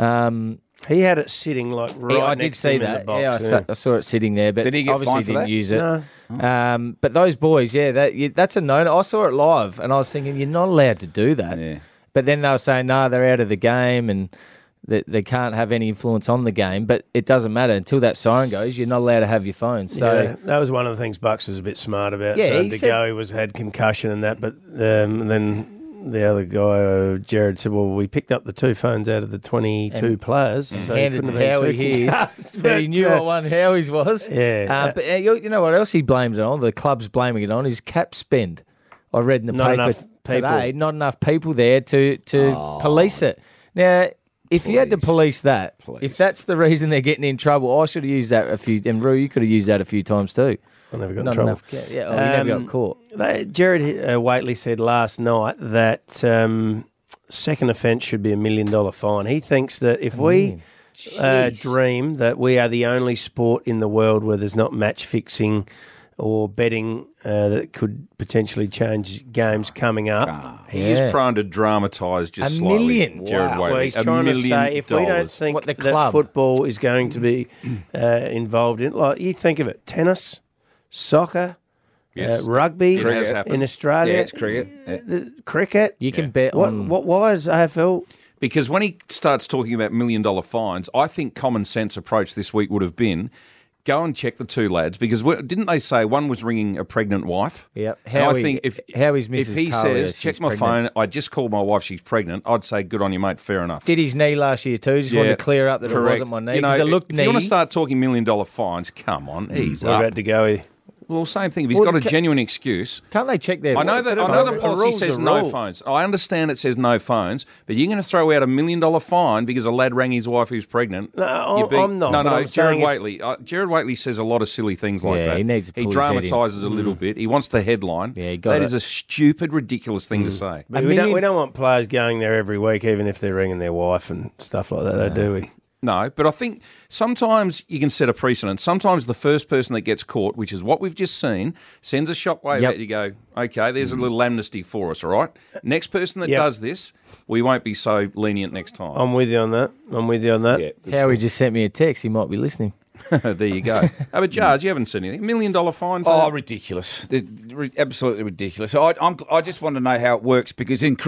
S3: Um,
S2: He had it sitting like right
S3: yeah, I did
S2: next to
S3: see
S2: him in
S3: that.
S2: the box.
S3: yeah, I, Saw, I saw it sitting there, but
S4: Did he get
S3: obviously
S4: fined for
S3: didn't
S4: that?
S3: use it.
S2: No.
S3: Um, but those boys, yeah, that yeah, that's a no. I saw it live, and I was thinking you're not allowed to do that.
S4: Yeah.
S3: But then they were saying, no, they're out of the game and that they can't have any influence on the game. But it doesn't matter until that siren goes. You're not allowed to have your phone. So
S2: yeah, that was one of the things Bucks was a bit smart about.
S3: Yeah,
S2: so
S3: he
S2: De
S3: said-
S2: Goey was had concussion and that, but um, then the other guy, uh, Jared, said, "Well, we picked up the two phones out of the twenty-two
S3: And-
S2: players,
S3: and
S2: so he
S3: handed
S2: couldn't have been
S3: Howie
S2: too
S3: his.
S2: concussed."
S3: But he
S2: But,
S3: knew
S2: uh,
S3: what one Howie's was.
S2: Yeah.
S3: Uh, but uh, you, you know what else he blames it on? The club's blaming it on is cap spend. I read in the
S2: Not
S3: paper
S2: enough people.
S3: today, not enough people there to, to police it. Now, if you had to police that,
S4: Police.
S3: if that's the reason they're getting in trouble, I should have used that a few. And Rue, you could have used that a few times too.
S2: I never got in
S3: Not
S2: trouble.
S3: enough. ca- Yeah, oh, you never
S2: Um,
S3: got caught.
S2: They, Jared uh, Waitley said last night that um, second offence should be a million dollar fine. He thinks that if we uh, dream that we are the only sport in the world where there's not match fixing or betting uh, that could potentially change games coming up.
S5: He
S3: Yeah.
S5: is prone to dramatise just
S3: A
S5: slightly.
S3: million?
S5: Jared
S2: Wow.
S5: Waitley.
S2: Well, he's
S5: A
S2: trying to
S5: million
S2: say if we don't
S5: dollars.
S2: think
S3: What, the
S2: that
S3: club?
S2: football is going to be uh, involved in, like you think of it, tennis, soccer,
S5: Yes.
S2: uh, rugby
S5: It has happened.
S2: in Australia,
S4: Yeah, it's cricket. Yeah.
S2: the- cricket.
S3: You can bet
S2: What,
S3: on.
S2: what? Why is A F L?
S5: Because when he starts talking about million dollar fines, I think common sense approach this week would have been go and check the two lads because we- didn't they say one was ringing a pregnant wife?
S3: Yep.
S5: And I
S3: Howie-
S5: think if
S3: Howie's
S5: if
S3: Missus
S5: he
S3: Carlier,
S5: says
S3: she's
S5: check my
S3: pregnant."
S5: phone, I just called my wife, she's pregnant. I'd say good on you, mate. Fair enough.
S3: Did his knee last year too? Just wanted to clear up that
S5: correct.
S3: it wasn't my knee.
S5: You know,
S3: 'cause it looked
S5: if
S3: knee.
S5: you want to start talking million dollar fines, come on, ease
S2: What
S5: up.
S2: about De Goey?
S5: Well, same thing. If he's
S3: Well,
S5: got a
S3: ca-
S5: genuine excuse.
S3: Can't they check their?
S5: I know that.
S3: but
S5: I
S3: a-
S5: know
S3: a
S5: the policy
S3: rule's
S5: says
S3: a
S5: no
S3: rule.
S5: phones. I understand it says no phones, but you're going to throw out a million dollar fine because a lad rang his wife who's pregnant.
S2: No, I-
S5: You're
S2: I'm not,
S5: No,
S2: but
S5: no,
S2: I'm
S5: Jared
S2: saying if-
S5: Waitley. Uh, Jared Waitley says a lot of silly things like
S3: Yeah,
S5: that.
S3: he needs to
S5: He
S3: pull his head in.
S5: dramatises a little bit. He wants the headline.
S3: Yeah, he got
S5: That
S3: it.
S5: is a stupid, ridiculous thing to say.
S2: But
S3: A
S2: we don't.
S3: million-
S2: We don't want players going there every week, even if they're ringing their wife and stuff like that. Though, do we?
S5: No, but I think sometimes you can set a precedent. Sometimes the first person that gets caught, which is what we've just seen, sends a shockwave
S3: Yep.
S5: at you. Go, okay, there's a little amnesty for us, all right? Next person that
S2: Yep.
S5: does this, we won't be so lenient next time.
S2: I'm with you on that. I'm with you on that.
S4: Yeah.
S3: Howie just sent me a text. He might be listening.
S5: There you go. Oh, but Jars, you haven't seen anything. Million dollar fine for
S4: Oh,
S5: that?
S4: ridiculous! They're ri- absolutely ridiculous. I, I'm, I just want to know how it works because in cricket,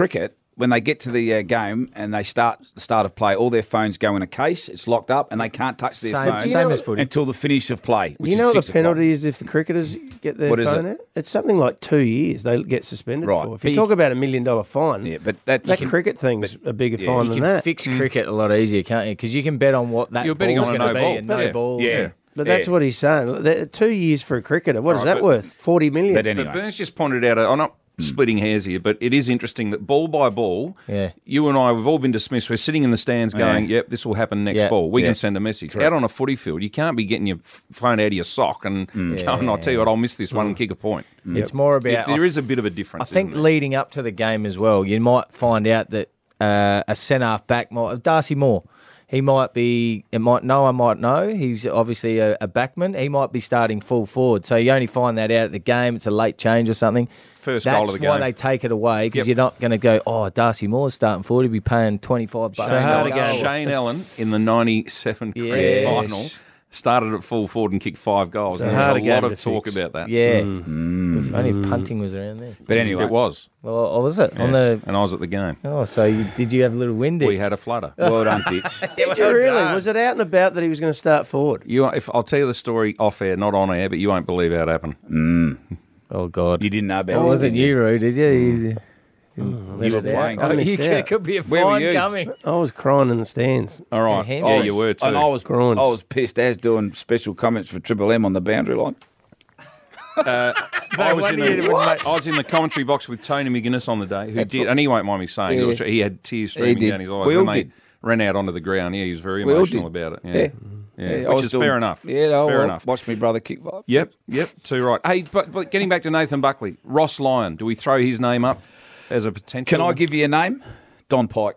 S4: when they get to the uh, game and they start the start of play, all their phones go in a case. It's locked up, and they can't touch their
S3: Same-
S4: phone
S3: same as footy.
S4: until the finish of play.
S2: Do
S4: Which
S2: you know
S4: is
S2: what
S4: six
S2: the penalty
S4: o'clock.
S2: is if the cricketers get their
S4: What is
S2: phone
S4: it?
S2: out? It's something like two years they get suspended
S4: Right.
S2: for. If
S3: But
S2: you
S3: you-
S2: talk about a million dollar fine,
S4: Yeah, but that's
S2: that cricket thing's a bigger
S4: yeah,
S2: fine
S3: You
S2: than
S3: can
S2: that.
S3: fix cricket a lot easier, can't you? Because you can bet on what that
S5: You're betting
S3: ball's
S5: on a
S3: going to
S5: no
S3: be
S5: ball.
S3: and no
S5: Yeah.
S3: balls.
S4: yeah.
S2: But that's
S4: yeah.
S2: what he's saying. The- Two years for a cricketer. What is
S5: Right,
S2: that
S5: but-
S2: worth? Forty million.
S4: But anyway,
S5: But Burns just pointed out, I'm not splitting hairs here, but it is interesting that ball by ball,
S3: Yeah.
S5: you and I, we've all been dismissed. We're sitting in the stands going,
S4: Yeah.
S5: yep, this will happen next
S3: Yeah.
S5: ball. We
S4: Yeah.
S5: can send a message. Out on a footy field, you can't be getting your f- phone out of your sock and
S4: Mm.
S5: going, I'll tell you what, I'll miss this one and kick a point.
S3: It's more
S5: So
S3: about.
S5: there is a bit of a difference.
S3: I think
S5: isn't there?
S3: leading up to the game as well, you might find out that uh, a centre half back, might, Darcy Moore, he might be. It might no one might know. He's obviously a, a backman. He might be starting full forward. So you only find that out at the game. It's a late change or something.
S5: First
S3: That's
S5: goal of the
S3: why
S5: game.
S3: they take it away because
S5: Yep.
S3: you're not going to go. Oh, Darcy Moore's starting forward. He'll be paying twenty five bucks.
S2: So hard
S3: for a
S2: again.
S3: goal.
S5: Shane Allen in the ninety-seven grand
S3: Yes.
S5: final started at full forward and kicked five goals.
S2: So
S5: and there
S2: hard
S5: was a
S2: again
S5: lot
S2: to
S5: of talk
S2: fix.
S5: about that.
S3: Yeah.
S2: Mm.
S3: If only if punting was around there.
S4: but anyway,
S5: It was.
S3: Well, or was it on
S5: Yes.
S3: the?
S5: And I was at the game.
S3: Oh, so you, did you have a little wind?
S5: We had a flutter.
S4: well done, Ditch.
S2: Did you really? Was it out and about that he was going to start forward?
S5: You, if I'll tell you the story off air, not on air, but you won't believe how it happened.
S3: Oh God.
S4: You didn't know about
S3: It
S4: this,
S3: wasn't
S4: did you?
S3: you, Roo, did you? You,
S4: You were playing.
S2: I
S4: too.
S2: missed
S3: you
S2: out.
S3: there could be a
S4: Where were
S3: fine
S4: you?
S3: coming.
S2: I was crying in the stands.
S5: All right.
S3: Yeah,
S5: Yeah,
S3: Hampshire.
S5: you were too.
S4: And I was, I
S2: Groins.
S4: was pissed as doing special comments for Triple M on the boundary line.
S5: I, was in
S3: wonder you
S5: the,
S3: didn't make-
S5: I was in the commentary box with Tony McGuinness on the day, who did, and he won't mind me saying,
S4: Yeah.
S5: it was- he had tears streaming
S4: did.
S5: down his eyes
S4: We all
S5: when they
S4: did.
S5: ran out onto the ground. Yeah, he was very
S4: We all
S5: emotional
S4: did.
S5: about it. Yeah,
S4: Yeah.
S5: yeah.
S4: Yeah, I
S5: which
S4: was
S5: is
S4: doing-
S5: fair enough.
S4: Yeah, no,
S5: fair
S4: well,
S5: enough.
S4: Watch me brother kick five.
S5: Yep, yep, too right. Hey, but, but getting back to Nathan Buckley, Ross Lyon, do we throw his name up as a potential?
S4: Can I give you a name? Don Pike.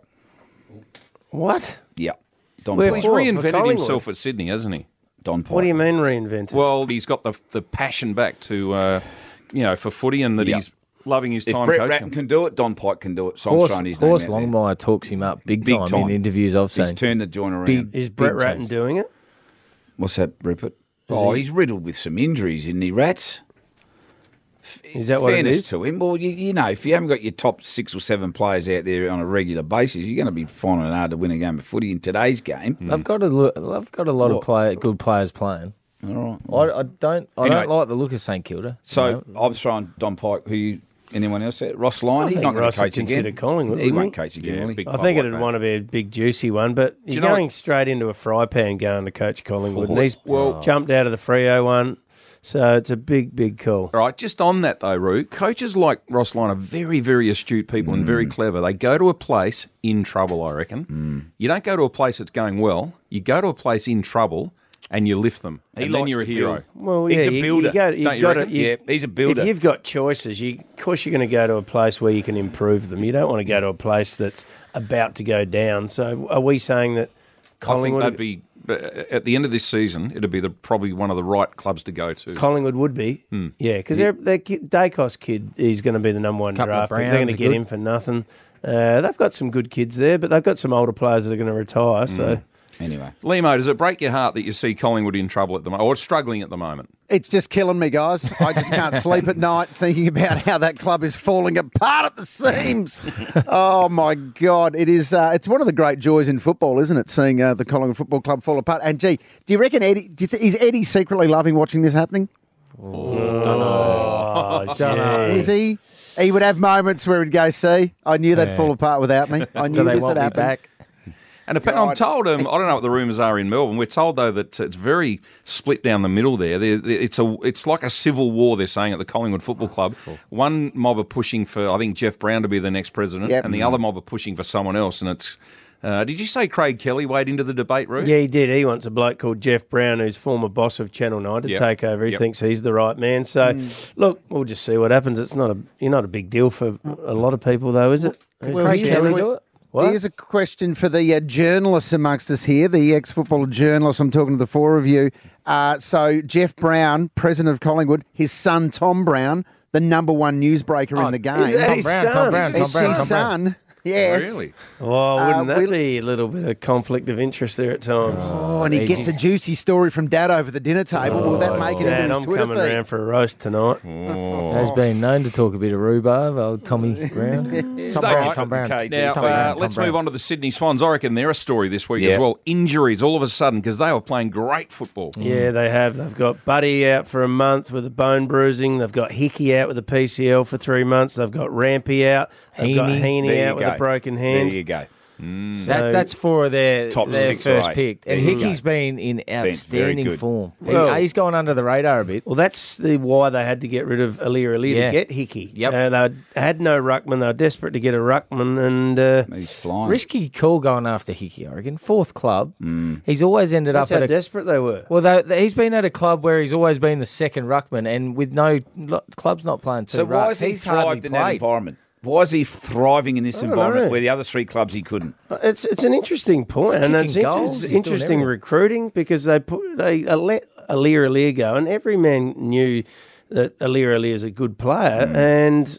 S2: What?
S4: Yeah. Don
S2: Where
S5: Well, he's
S2: for?
S4: Pike.
S2: For
S5: reinvented
S2: Collingwood?
S5: himself at Sydney, hasn't he?
S4: Don Pike.
S2: What do you mean reinvented?
S5: Well, he's got the the passion back to, uh, you know, for footy, and that
S4: Yep.
S5: he's loving his
S4: If
S5: time
S4: Brett
S5: coaching.
S4: Ratton can do it, Don Pike can do it. So I'm
S3: Horse,
S4: throwing his name
S3: Horse
S4: out there.
S3: Longmire talks him up big,
S4: Big
S3: time,
S4: time.
S3: in interviews I've
S4: He's
S3: seen.
S4: turned the joint around.
S3: Big-
S2: is Brett
S3: big
S2: Ratton
S3: change.
S2: doing it?
S4: What's that, Rupert? Oh, he's riddled with some injuries, isn't he, Rats?
S2: Is that what it
S4: Fairness
S2: is?
S4: to him, well, you, you know, if you haven't got your top six or seven players out there on a regular basis, you're going to be finding it hard to win a game of footy in today's game.
S3: I've got a lo- I've got a lot of
S4: What?
S3: play, good players playing.
S4: All right.
S3: I, I don't I
S4: Anyway.
S3: don't like the look of St Kilda.
S4: So
S3: you know.
S4: I was throwing Don Pike. Who you, anyone else there? Ross Lyon.
S2: I
S4: He's
S2: think
S4: not going
S2: Ross
S4: to
S2: would
S4: coach again.
S2: consider Collingwood,
S4: He
S2: wouldn't
S4: won't
S2: he?
S4: coach again,
S5: Yeah,
S4: will he?
S5: big
S2: I
S5: club
S2: think
S5: like
S2: it'd
S5: that.
S2: want to be a big juicy one, but you're
S5: you know
S2: going
S5: what-
S2: straight into a fry pan going to coach Collingwood. And
S5: Well,
S2: he's
S5: well-
S2: jumped out of the Freo one, so it's a big, big call.
S5: All right, just on that though, Roo, coaches like Ross Lyon are very, very astute people and very clever. They go to a place in trouble, I reckon. You don't go to a place that's going well. You go to a place in trouble and you lift them.
S4: He
S5: and then
S4: likes
S5: you're a
S4: to
S5: hero.
S4: build.
S2: Well,
S4: He's
S2: yeah,
S4: a
S2: you-
S4: builder,
S2: You, go, you
S5: don't you
S2: got
S5: reckon?
S2: to, you,
S4: Yeah, he's a builder.
S2: If you've got choices, you, of course you're going to go to a place where you can improve them. You don't want to go to a place that's about to go down. So are we saying that
S5: I think
S2: Collingwood,
S5: that'd be, but at the end of this season, it'd be the, probably one of the right clubs to go to.
S2: Collingwood would be? Yeah, because their Dacos kid is going to be the number one
S3: Couple of
S2: draft pick. They're
S3: Browns
S2: going to
S3: are
S2: get
S3: good.
S2: him for nothing. Uh, they've got some good kids there, but they've got some older players that are going to retire. So
S4: Anyway,
S5: Limo, does it break your heart that you see Collingwood in trouble at the moment, or struggling at the moment?
S1: It's just killing me, guys. I just can't sleep at night thinking about how that club is falling apart at the seams. Oh my God, it is. Uh, it's one of the great joys in football, isn't it? Seeing uh, the Collingwood Football Club fall apart. And gee, do you reckon Eddie? Do you th- is Eddie secretly loving watching this happening?
S2: oh, gee.
S1: Is he? He would have moments where he'd go, "See, I knew they'd
S3: Yeah.
S1: fall apart without me. I knew
S3: Do they
S1: this
S3: want
S1: would
S3: me
S1: happen."
S3: back?
S5: And appa- I'm told, um, I don't know what the rumours are in Melbourne. We're told though that it's very split down the middle there. There- there- It's a, it's like a civil war. They're saying at the Collingwood Football Club. One mob are pushing for, I think, Jeff Brown to be the next president,
S1: Yep.
S5: and the other mob are pushing for someone else. And it's, uh, did you say Craig Kelly weighed into the debate, Ruth?
S2: Yeah, he did. He wants a bloke called Jeff Brown, who's former boss of Channel nine, to
S5: Yep.
S2: take over. He
S5: Yep.
S2: thinks he's the right man. So, look, we'll just see what happens. It's not a you're not a big deal for a lot of people, though, is it? Who's
S1: Well,
S2: the
S1: here's
S3: Craig
S1: a
S2: chairman?
S3: Kelly
S1: que-
S3: do it?
S2: What?
S1: Here's a question for the uh, journalists amongst us here, the ex-football journalists. I'm talking to the four of you. Uh, so Jeff Brown, president of Collingwood, his son Tom Brown, the number one newsbreaker in the game.
S2: is that
S3: Tom
S2: his
S3: Brown,
S2: son?
S3: Tom Brown, Tom
S1: It's
S3: Brown,
S1: his
S3: Tom Brown.
S1: son. Yes.
S5: Really?
S2: Oh, wouldn't
S1: Uh,
S2: that
S1: we'll-
S2: be a little bit of conflict of interest there at times?
S1: Oh, and he
S3: He
S1: gets a
S3: just-
S1: juicy story from Dad over the dinner table. Will that make it
S2: Dad,
S1: into
S2: I'm
S1: his Twitter
S2: coming
S1: feed?
S2: around for a roast tonight.
S3: Has been known to talk a bit of rhubarb, old Tommy Brown. Tom
S5: Stay
S3: Brown,
S5: right.
S3: Tom Brown.
S4: Okay,
S5: Now,
S3: Tom Brown,
S5: uh,
S3: Tom
S5: let's
S3: Brown.
S5: move on to the Sydney Swans. I reckon they're a story this week
S4: Yeah.
S5: as well. Injuries all of a sudden because they were playing great football.
S2: Yeah, they have. They've got Buddy out for a month with a bone bruising. They've got Hickey out with a P C L for three months. They've got Rampy out. They've got
S3: Heaney.
S2: Heaney
S4: There you
S2: out with
S4: go.
S2: a broken
S4: There
S2: hand.
S4: you go.
S3: That, that's four of their,
S4: Top
S3: their
S4: six,
S3: first
S4: right.
S3: pick. And
S4: There you
S3: Hickey's
S4: go.
S3: been in
S4: very
S3: outstanding
S4: good.
S3: form. He-
S2: Well-
S3: he's gone under the radar a bit.
S2: Well, that's the why they had to get rid of Alir Alir
S3: Yeah.
S2: to get Hickey.
S3: Yep.
S2: Uh, they had no ruckman. They were desperate to get a ruckman, and uh,
S4: He's flying.
S3: Risky call going after Hickey, I reckon. Fourth club. He's always ended
S2: that's
S3: up
S2: how
S3: at a
S2: desperate they were.
S3: Well, they, they- he's been at a club where he's always been the second ruckman, and with no lo- club's not playing two
S4: So why
S3: rucks.
S4: has he
S3: He's hardly
S4: thrived in that
S3: played.
S4: environment? Why is he thriving in this
S2: don't
S4: environment
S2: know.
S4: where the other three clubs he couldn't?
S2: It's it's an interesting point,
S3: He's
S2: and
S3: kicking
S2: it's, inter-
S3: goals.
S2: it's
S3: He's doing
S2: interesting
S3: everything.
S2: recruiting because they put they uh, let Alir Alir go, and every man knew that Alir Alir is a good player,
S3: Mm.
S2: and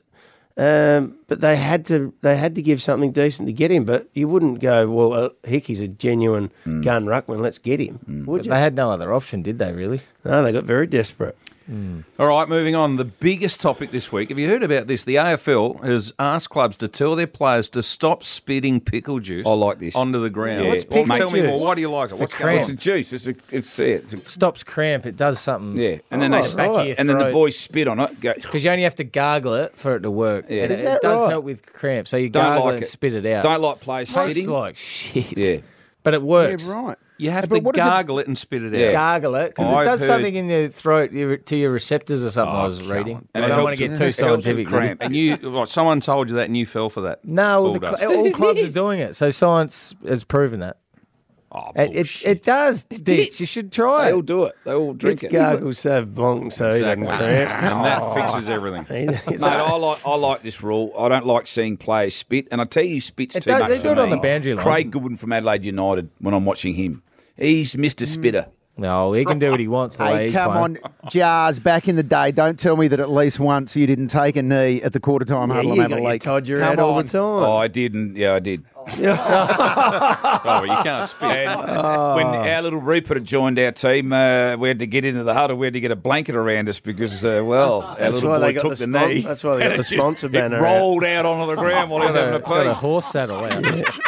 S2: um, but they had to they had to give something decent to get him. But you wouldn't go, well, uh, Hickey's a genuine
S3: Mm.
S2: gun ruckman, let's get him, would
S3: But
S2: you?
S3: they had no other option, did they, really?
S2: No, they got very desperate.
S5: All right, moving on. The biggest topic this week. Have you heard about this? The A F L has asked clubs to tell their players to stop spitting pickle juice
S4: I like this.
S5: onto the ground.
S4: Yeah. What's
S5: Well,
S2: pickle
S5: tell me
S2: juice?
S5: more. Why do you like it?
S3: for
S5: What's
S3: cramp.
S4: It's a juice. It's a, it's, yeah, it's a,
S3: Stops cramp. It does something.
S4: yeah. And then
S2: Oh,
S4: they
S3: back of
S2: right.
S3: your
S4: and then the
S3: throat.
S4: boys spit on it. Go,
S3: Because you only have to gargle it for it to work.
S4: Yeah.
S3: And
S2: Is
S3: it,
S2: that
S3: it does
S2: right?
S3: help with cramp. So you
S4: Don't
S3: gargle
S4: like
S3: it and
S4: it.
S3: spit it out.
S4: don't like players
S3: Tastes
S4: spitting.
S3: like shit.
S4: Yeah.
S3: But it works.
S1: Yeah, right.
S5: You have
S1: But
S5: to
S1: what does it-
S5: gargle it and spit it
S4: Yeah.
S5: out.
S3: Gargle it because it
S5: I've
S3: does
S5: heard-
S3: something in your throat your, to your receptors or something. I
S5: Oh,
S3: was
S5: come
S3: reading.
S5: on.
S4: And
S3: I
S4: it
S3: don't want to
S4: helps
S3: get
S4: with-
S3: too
S4: it helps with
S3: scientific.
S4: cramp.
S5: And you, what, someone told you that and you fell for that.
S3: No, the
S5: Bulldust.
S3: cl- all clubs are doing it. So science has proven that.
S5: Oh,
S3: It, it,
S5: bullshit.
S3: it does, Ditch. You should try
S4: They all
S3: it.
S4: do it. They all drink
S2: It's
S4: it.
S2: gargle so blanc, so he doesn't
S5: Exactly.
S2: cramp.
S5: And that fixes everything.
S2: He-
S4: Mate, I like I like this rule. I don't like seeing players spit, and I tell you, spits
S3: It
S4: too
S3: does-
S4: much.
S3: they
S4: for
S3: do it on
S4: me.
S3: the boundary line.
S4: Craig Goodwin from Adelaide United. When I'm watching him, he's Mister Spitter.
S3: No, he can do what he wants the way
S1: Hey,
S3: he's
S1: come
S3: playing.
S1: on, Jars, back in the day, don't tell me that at least once you didn't take a knee at the quarter time
S2: Yeah,
S1: huddle
S2: you
S1: and have
S2: got
S1: a
S2: your
S1: leak.
S2: Todger
S1: Come
S2: out all
S1: on.
S2: the time.
S4: Oh, I did, and yeah, I did.
S5: Oh, but you can't spit.
S4: And when our little Rupert had joined our team, uh, we had to get into the huddle. We had to get a blanket around us because, uh, well, our
S2: That's
S4: little
S2: why
S4: boy
S2: they got
S4: took
S2: the
S4: the,
S2: spon-
S4: knee.
S2: that's why they got
S4: and
S2: the
S4: it just-
S2: sponsor banner
S4: It rolled out onto the ground while he was
S3: Got
S4: having
S3: a,
S4: a
S3: got a
S4: pee.
S3: horse saddle out.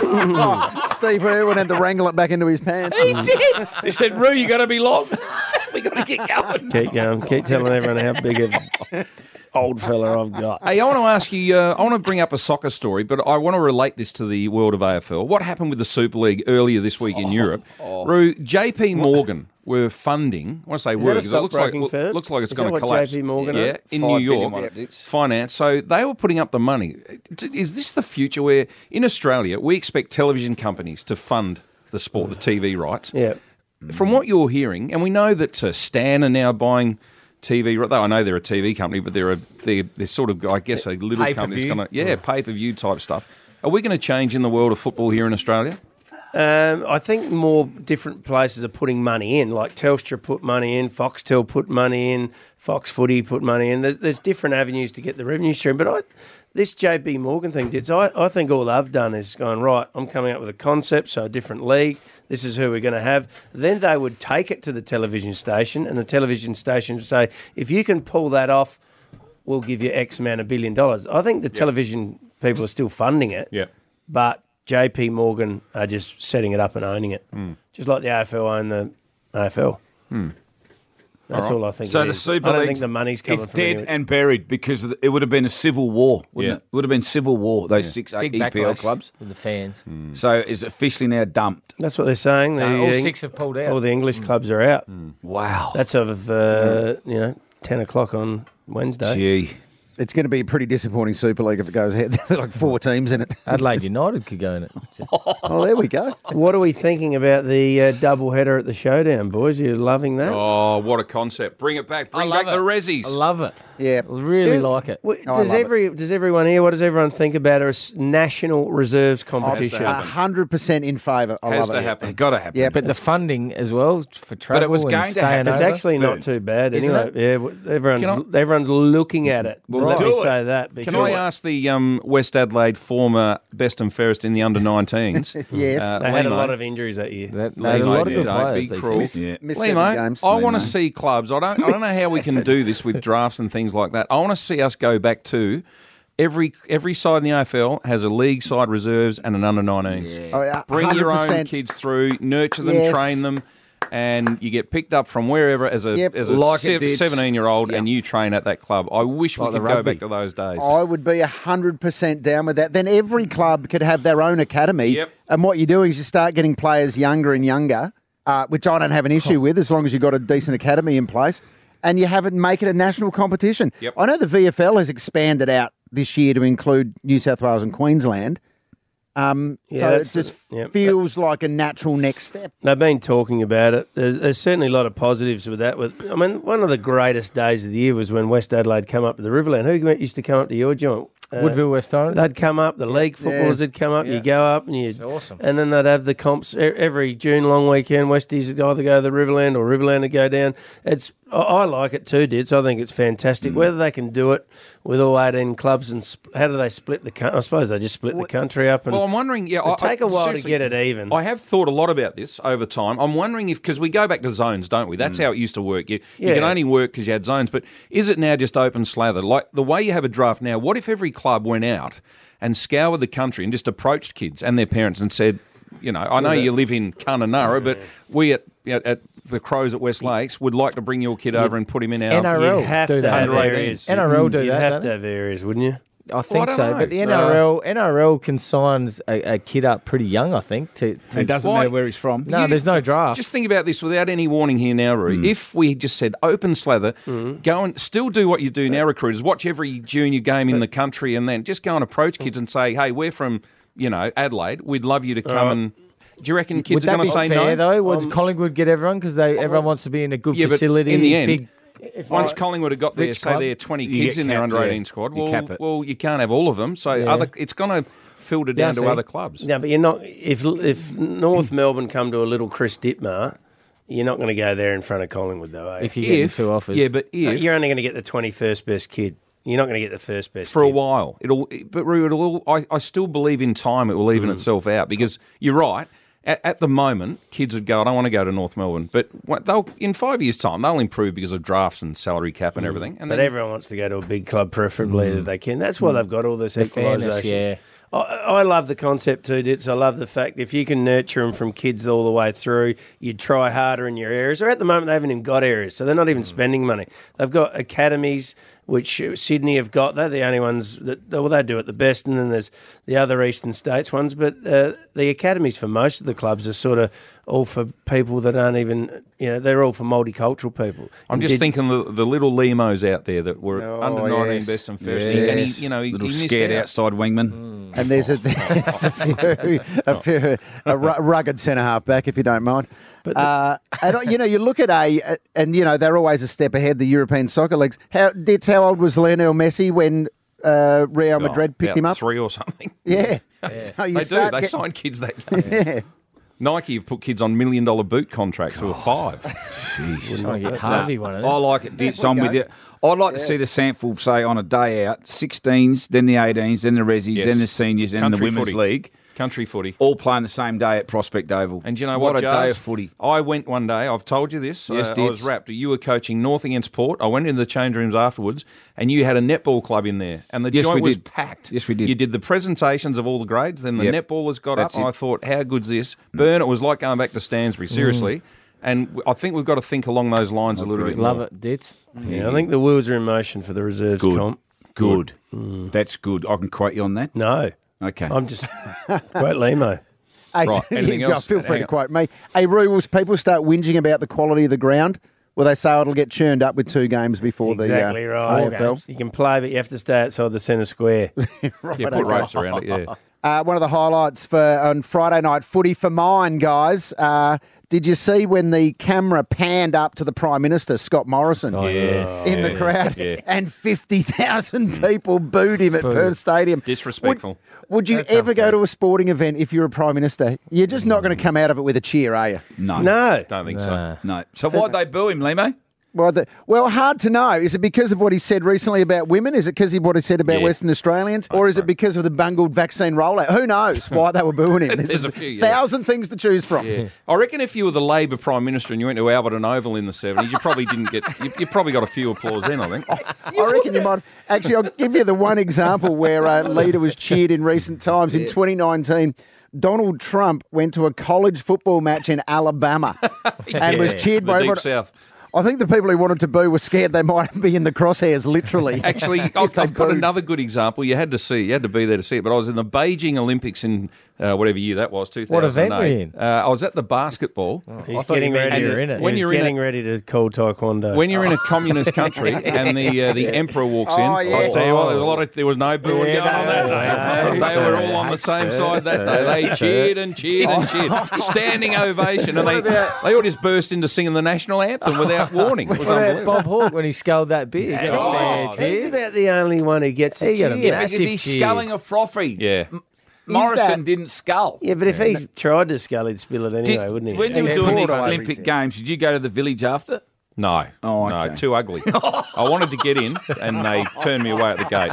S1: Oh, Steve Irwin had to wrangle it back into his pants.
S4: He did. He said, "Roo, you got to be long. we got to get going."
S2: Keep going. Keep telling everyone how big a old fella I've got.
S5: Hey, I want to ask you, uh, I want to bring up a soccer story, but I want to relate this to the world of A F L. What happened with the Super League earlier this week in Europe? Roo, J P Morgan were funding, I want to say
S2: that
S5: were,
S2: a
S5: because it looks like,
S2: stockbroking firm?
S5: looks like it's
S2: Is
S5: going
S2: that
S5: to
S2: what
S5: collapse.
S2: J P Morgan
S5: yeah,
S2: are?
S5: in
S4: Five
S5: New
S4: billion
S5: York,
S4: one it is.
S5: finance. So they were putting up the money. Is this the future where, in Australia, we expect television companies to fund the sport, the T V rights?
S2: Yeah.
S5: From what you're hearing, and we know that uh, Stan are now buying T V. Though I know they're a T V company, but they're a they're, they're sort of, I guess, a little company that's
S3: Pay-per-view.
S5: going to yeah pay per view type stuff. Are we going to change in the world of football here in Australia?
S2: Um, I think more different places are putting money in, like Telstra put money in, Foxtel put money in, Fox Footy put money in. There's, there's different avenues to get the revenue stream. But I, this J P Morgan thing, did, so I, I think all they've done is gone, right, I'm coming up with a concept, so a different league. This is who we're going to have. Then they would take it to the television station, and the television station would say, if you can pull that off, we'll give you X amount of billion dollars. I think the television people are still funding it.
S5: Yep.
S2: But J P Morgan are just setting it up and owning it, just like the A F L own the A F L. That's all, I think.
S4: So
S2: it
S4: the
S2: is.
S4: Super
S2: I don't
S4: League's-
S2: think the money's coming
S4: It's
S2: from
S4: dead
S2: anywhere.
S4: and buried because it would have been a civil war. Wouldn't
S5: Yeah.
S4: it? It would have been civil war. Those six
S3: Big
S4: E P L
S3: backlash
S4: clubs.
S3: with the fans.
S4: So it's officially now dumped.
S2: That's what they're saying. The,
S3: No, all
S2: uh,
S3: six have pulled out.
S2: All the English clubs are out.
S4: Wow.
S2: That's of uh, you know ten o'clock on Wednesday.
S4: Gee.
S1: It's going to be a pretty disappointing Super League if it goes ahead. There's like four teams in it.
S3: Adelaide United could go in it.
S1: Oh, there we go.
S2: What are we thinking about the uh, double header at the Showdown, boys? You're loving that?
S5: Oh, what a concept! Bring it back. Bring
S3: love
S5: back the
S3: it.
S5: Rezzies.
S3: I love it.
S1: Yeah.
S3: I really
S2: Dude,
S3: like it.
S2: Wait,
S1: Oh, I
S2: does
S1: love it.
S2: every does everyone here? What does everyone think about a s- national reserves competition?
S1: A hundred percent in favour. I
S5: Has
S1: love
S5: to
S1: it.
S5: happen.
S4: It got to happen.
S1: Yeah,
S3: But the funding as well for travel
S4: it was
S3: and
S4: going to
S3: staying
S4: happen.
S2: It's
S3: over.
S2: actually not too bad,
S3: Isn't
S2: anyway.
S3: it?
S2: Yeah, w- everyone's everyone's looking at it
S4: Well,
S2: let
S3: right.
S2: me
S4: Do it.
S2: say that.
S5: Can
S2: Because
S5: I ask the um, West Adelaide former best and fairest in the under nineteens?
S1: Yes.
S5: uh,
S2: they had a
S5: Limo.
S2: lot of injuries that year.
S3: That, they had a
S5: Limo,
S3: lot of good
S5: don't
S3: players.
S5: be
S3: these
S5: cruel.
S3: days.
S4: Yeah.
S1: Miss seven
S5: Limo,
S1: games.
S5: I want to
S4: Limo.
S5: see clubs. I don't. I don't know how we can do this with drafts and things like that. I want to see us go back to every every side in the A F L has a league side reserves and an under nineteens.
S1: Oh, yeah,
S5: Bring your own
S1: one hundred percent.
S5: kids through, nurture them,
S1: Yes.
S5: train them, and you get picked up from wherever as a
S1: Yep.
S5: as a
S4: Like it did.
S5: seventeen year old, and you train at that club. I wish
S3: Like
S5: we
S3: the
S5: could go
S3: rugby.
S5: back to those days.
S1: I would be one hundred percent down with that. Then every club could have their own academy.
S5: Yep.
S1: And what you're doing is you start getting players younger and younger, uh, which I don't have an issue with as long as you've got a decent academy in place. And you have it make it a national competition.
S5: Yep.
S1: I know the V F L has expanded out this year to include New South Wales and Queensland. Um,
S2: Yeah,
S1: so it
S2: that's-
S1: just
S2: yep.
S1: feels like a natural next step.
S2: They've been talking about it. There's, there's certainly a lot of positives with that. With I mean, one of the greatest days of the year was when West Adelaide come up to the Riverland. Who used to come up to your joint? Uh,
S3: Woodville West Torrens.
S2: They'd come up, the league footballers would come up, you go up and you
S3: awesome.
S2: and then they'd have the comps e- every June long weekend. Westies would either go to the Riverland or Riverland would go down. It's I, I like it too, Dits. I think it's fantastic. Whether they can do it with all eighteen clubs and sp- how do they split the country? I suppose they just split the country up and
S5: Well, I'm wondering. Yeah,
S2: it'll
S5: I,
S2: take a
S5: I,
S2: while to
S5: seriously,
S2: get it even.
S5: I have thought a lot about this over time. I'm wondering if because we go back to zones, don't we? That's how it used to work. You, you
S2: Yeah.
S5: can only work because you had zones. But is it now just open slather? Like the way you have a draft now. What if every club went out and scoured the country and just approached kids and their parents and said, you know, I know you live in Kununurra, but we at, at at the Crows at West Lakes would like to bring your kid over and put him in our
S3: N R L.
S2: You'd have
S3: do
S2: to
S3: that.
S2: have
S5: Under
S2: areas.
S3: N R L do
S2: You'd
S3: that,
S2: have
S3: don't
S2: to
S3: they?
S2: have areas, wouldn't you?
S3: I think
S5: don't
S3: so,
S5: know.
S3: but the N R L N R L can sign a, a kid up pretty young. I think to, to
S4: It doesn't
S5: Why-
S4: matter where he's from.
S3: no,
S5: You-
S3: there's no draft.
S5: Just think about this without any warning here now, Roo. If we just said open slather, go and still do what you do now, recruiters. Watch every junior game in the country and then just go and approach kids and say, hey, we're from, you know, Adelaide. We'd love you to come and... Do you reckon kids
S3: Would
S5: are
S3: that
S5: going
S3: be
S5: to say
S3: fair
S5: no?
S3: though? Would Collingwood get everyone because they everyone wants to be in a good
S5: Yeah, but
S3: facility?
S5: in the end,
S3: big,
S2: If
S5: Once
S2: I-
S5: Collingwood have got there,
S3: Rich
S5: say
S3: club.
S5: there are twenty
S4: You
S5: kids
S4: get
S5: in their
S4: capped,
S5: under
S4: yeah.
S5: eighteen squad,
S4: You
S5: well,
S4: cap it.
S5: well, you can't have all of them. So
S3: Yeah.
S5: other, it's going to filter down
S3: Yeah,
S5: to
S3: see.
S5: other clubs.
S2: No, but you're not. If if North Melbourne come to a little Chris Dittmar, you're not going to go there in front of Collingwood, though. Are you?
S3: if you get
S5: If,
S3: two offers,
S5: yeah, but
S2: No,
S5: if...
S2: you're only going to get the twenty-first best kid. You're not going to get the first best
S5: for a
S2: kid.
S5: while. It'll, but Roo, it'll. I, I still believe in time. It will even itself out because you're right. At, at the moment, kids would go, I don't want to go to North Melbourne, but what, they'll in five years' time they'll improve because of drafts and salary cap and everything. And
S2: But
S5: then,
S2: everyone wants to go to a big club, preferably that they can. That's why they've got all this
S3: the fairness,
S2: equalisation.
S3: yeah.
S2: I, I love the concept too, Dits. I love the fact if you can nurture them from kids all the way through, you'd try harder in your areas. Or at the moment, they haven't even got areas, so they're not even spending money. They've got academies, which uh, Sydney have got. They're the only ones that, well, they do it the best. And then there's the other eastern states ones. But uh, the academies for most of the clubs are sort of all for people that aren't even, you know, they're all for multicultural people.
S5: I'm just
S2: Did-
S5: thinking the, the little limos out there that were
S1: Oh,
S5: under nineteen
S1: yes.
S5: best and first. And he- and
S1: Yes.
S5: he, you know, he,
S4: Little
S5: he missed
S4: scared
S5: out.
S4: outside wingman.
S1: And there's a, there's a few, a, few, a ru- rugged centre half back, if you don't mind. But uh, and, you know, you look at a, and you know, they're always a step ahead. The European soccer leagues. How Ditz, how old was Lionel Messi when uh, Real Madrid
S5: Oh,
S1: picked
S5: about
S1: him up?
S5: three or something.
S1: Yeah, So you
S5: They do.
S1: start
S5: They
S1: get-
S5: sign kids that young.
S1: Yeah.
S5: Nike have put kids on million dollar boot contracts who are five.
S3: trying to get Harvey one of
S4: I
S3: them.
S4: like it, Ditz. I'm with you. I'd like to see the sample, say, on a day out, sixteens, then the eighteens, then the resis,
S5: Yes.
S4: then the seniors, then the
S5: Country
S4: women's
S5: footy.
S4: league,
S5: Country footy.
S4: all playing the same day at Prospect Oval.
S5: And do you know
S4: what?
S5: what,
S4: a
S5: Jars?
S4: day of footy.
S5: I went one day, I've told you this,
S4: Yes,
S5: uh, I
S4: Ditz.
S5: was wrapped. You were coaching North against Port. I went into the change rooms afterwards and you had a netball club in there. And the
S4: Yes,
S5: joint
S4: we
S5: was
S4: did.
S5: packed.
S4: Yes, we did.
S5: You did the presentations of all the grades, then the
S4: Yep.
S5: netballers got
S4: That's
S5: up and
S4: it.
S5: I thought, how good's this? Burn, it was like going back to Stansbury, seriously. And w- I think we've got to think along those lines a little bit
S3: Love
S5: more.
S3: it, Ditz.
S2: Yeah, I think the wheels are in motion for the reserves
S4: Good.
S2: comp.
S4: Good. That's good. I can quote you on that.
S2: No,
S4: Okay.
S2: I'm just great limo.
S1: Hey,
S5: Right, anything
S1: you go,
S5: else?
S1: feel free
S5: Hang
S1: to
S5: on.
S1: quote me. Hey, Roo, will people start whinging about the quality of the ground? Will they say it'll get churned up with two games before
S2: Exactly
S1: the uh,
S2: right.
S1: A F L?
S2: You can play, but you have to stay outside the centre square.
S5: Yeah, put ropes around it, yeah.
S1: Uh, one of the highlights for on Friday night footy for mine, guys. Uh, did you see when the camera panned up to the Prime Minister, Scott Morrison,
S3: yes.
S1: in the
S5: Yeah,
S1: crowd,
S5: yeah.
S1: and fifty thousand people booed him at
S3: Booed.
S1: Perth Stadium?
S5: Disrespectful.
S1: Would, would you
S3: That's
S1: ever go
S3: unfair.
S1: to a sporting event if you're a Prime Minister? You're just not going to come out of it with a cheer, are you?
S4: No.
S2: No.
S5: Don't think so.
S3: Nah.
S4: No. So why'd they boo him, Limo?
S1: Well, the, well, hard to know. Is it because of what he said recently about women? Is it because of what he said about
S5: Yeah.
S1: Western Australians? Or is it because of the bungled vaccine rollout? Who knows why they were booing him?
S5: There's a few, yeah.
S1: thousand things to choose from.
S5: Yeah. I reckon if you were the Labor Prime Minister and you went to Alberton Oval in the seventies, you probably didn't get. You, you probably got a few applause then. I think.
S1: I reckon you might. Actually, I'll give you the one example where a leader was cheered in recent times. In twenty nineteen, Donald Trump went to a college football match in Alabama and was cheered
S5: the
S1: by
S5: Deep
S1: everyone.
S5: South.
S1: I think the people he wanted to boo were scared they might be in the crosshairs, literally.
S5: Actually,
S1: if
S5: I've,
S1: they
S5: I've got
S1: booed.
S5: another good example. You had to see, you had to be there to see it. But I was in the Beijing Olympics in uh, whatever year that was, two thousand eight.
S3: What event were you in?
S5: Uh, I was at the basketball.
S2: He's
S3: thought you
S2: getting
S3: meant
S2: ready.
S3: you were in it.
S5: When
S2: He's
S5: you're in
S2: getting
S5: a-
S2: ready to call taekwondo.
S5: When you're in a communist country and the uh, the emperor walks in,
S1: Oh, yes.
S5: I tell you what, there's a lot of there was no booing
S3: Yeah,
S5: going on that
S3: no,
S5: day.
S3: no,
S5: They
S3: sir.
S5: were all on the same
S3: Sir,
S5: side that
S3: sir,
S5: day. They
S3: sir.
S5: cheered and cheered and cheered, standing ovation, and they they all just burst into singing the national anthem without warning. It was
S3: What about
S5: unbelievable.
S3: Bob Hawke when he sculled that beer? He got a fair
S5: Oh,
S2: He's
S3: cheer.
S2: about the only one who gets a
S3: He got a
S2: cheer.
S3: bit-
S4: Because
S3: Massive
S4: he's
S3: cheer.
S4: sculling a frothy.
S5: Yeah.
S4: Morrison
S1: that-
S4: didn't scull.
S2: Yeah, but if he's tried to scull, he'd spill it anyway,
S4: Did-
S2: wouldn't he?
S4: When you were
S1: Yeah,
S4: doing
S1: poured
S4: the
S1: all over
S4: Olympic
S1: his
S4: Games, did you go to the village after?
S5: No,
S4: Oh,
S5: no,
S4: okay.
S5: too ugly. I wanted to get in, and they turned me away at the gate.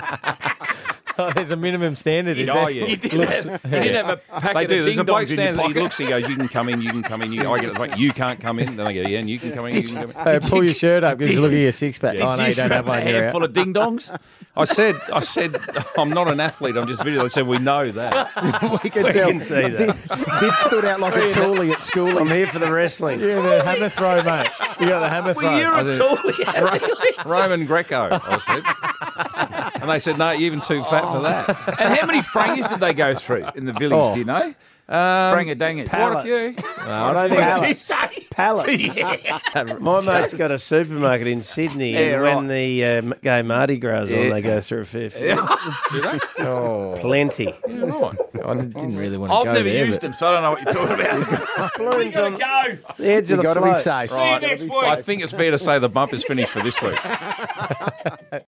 S3: Oh, there's a minimum standard. Is
S5: Oh,
S3: there?
S5: yeah.
S4: You didn't have, you didn't have a packet
S5: They do.
S4: of
S5: There's a bloke
S4: ding-dongs in your
S5: standing there. He
S4: pocket.
S5: looks. He goes, "You can come in. You can come in." You, I get it. Like, you can't come in. Then I go, "Yeah, and you can come in. You can come in."
S3: Uh, pull your shirt up because look at your six pack.
S4: Did
S3: Oh, no, you don't have
S4: a
S3: one here.
S4: handful of ding-dongs?
S5: I said, "I said, I'm not an athlete. I'm just video." I said, "We know that."
S1: We could tell.
S2: can see that.
S1: Did, did stood out like a toolie at school.
S2: I'm here for the wrestling.
S3: Yeah, the hammer throw, mate. You got the hammer
S4: Well,
S3: throw.
S4: you're
S5: I
S4: a
S5: did.
S4: toolie.
S5: Roman Greco, I said. And they said, "No, you're even too fat for that."
S4: And how many frangers did they go through in the village,
S3: Oh.
S4: do you know?
S5: Um,
S4: Franger dangers.
S5: Quite a few.
S3: No, I don't think
S4: What did you
S3: so.
S4: say?
S2: Pallets. My mate's got a supermarket in Sydney,
S4: Yeah,
S2: and
S4: right.
S2: when the uh, gay Mardi Gras on,
S4: Yeah.
S2: they go through a fair few.
S3: Oh,
S2: Plenty.
S5: Yeah, right.
S3: I didn't really want to
S4: I've
S3: go
S4: never
S3: there.
S4: used
S3: but-
S4: them, so I don't know what you're talking about. we
S2: Balloons
S4: gotta
S2: on
S4: go.
S2: the edge of
S1: You've
S2: the
S1: got to be
S2: float.
S1: safe.
S4: See you next week.
S5: I think it's fair to say the bump is finished for this week.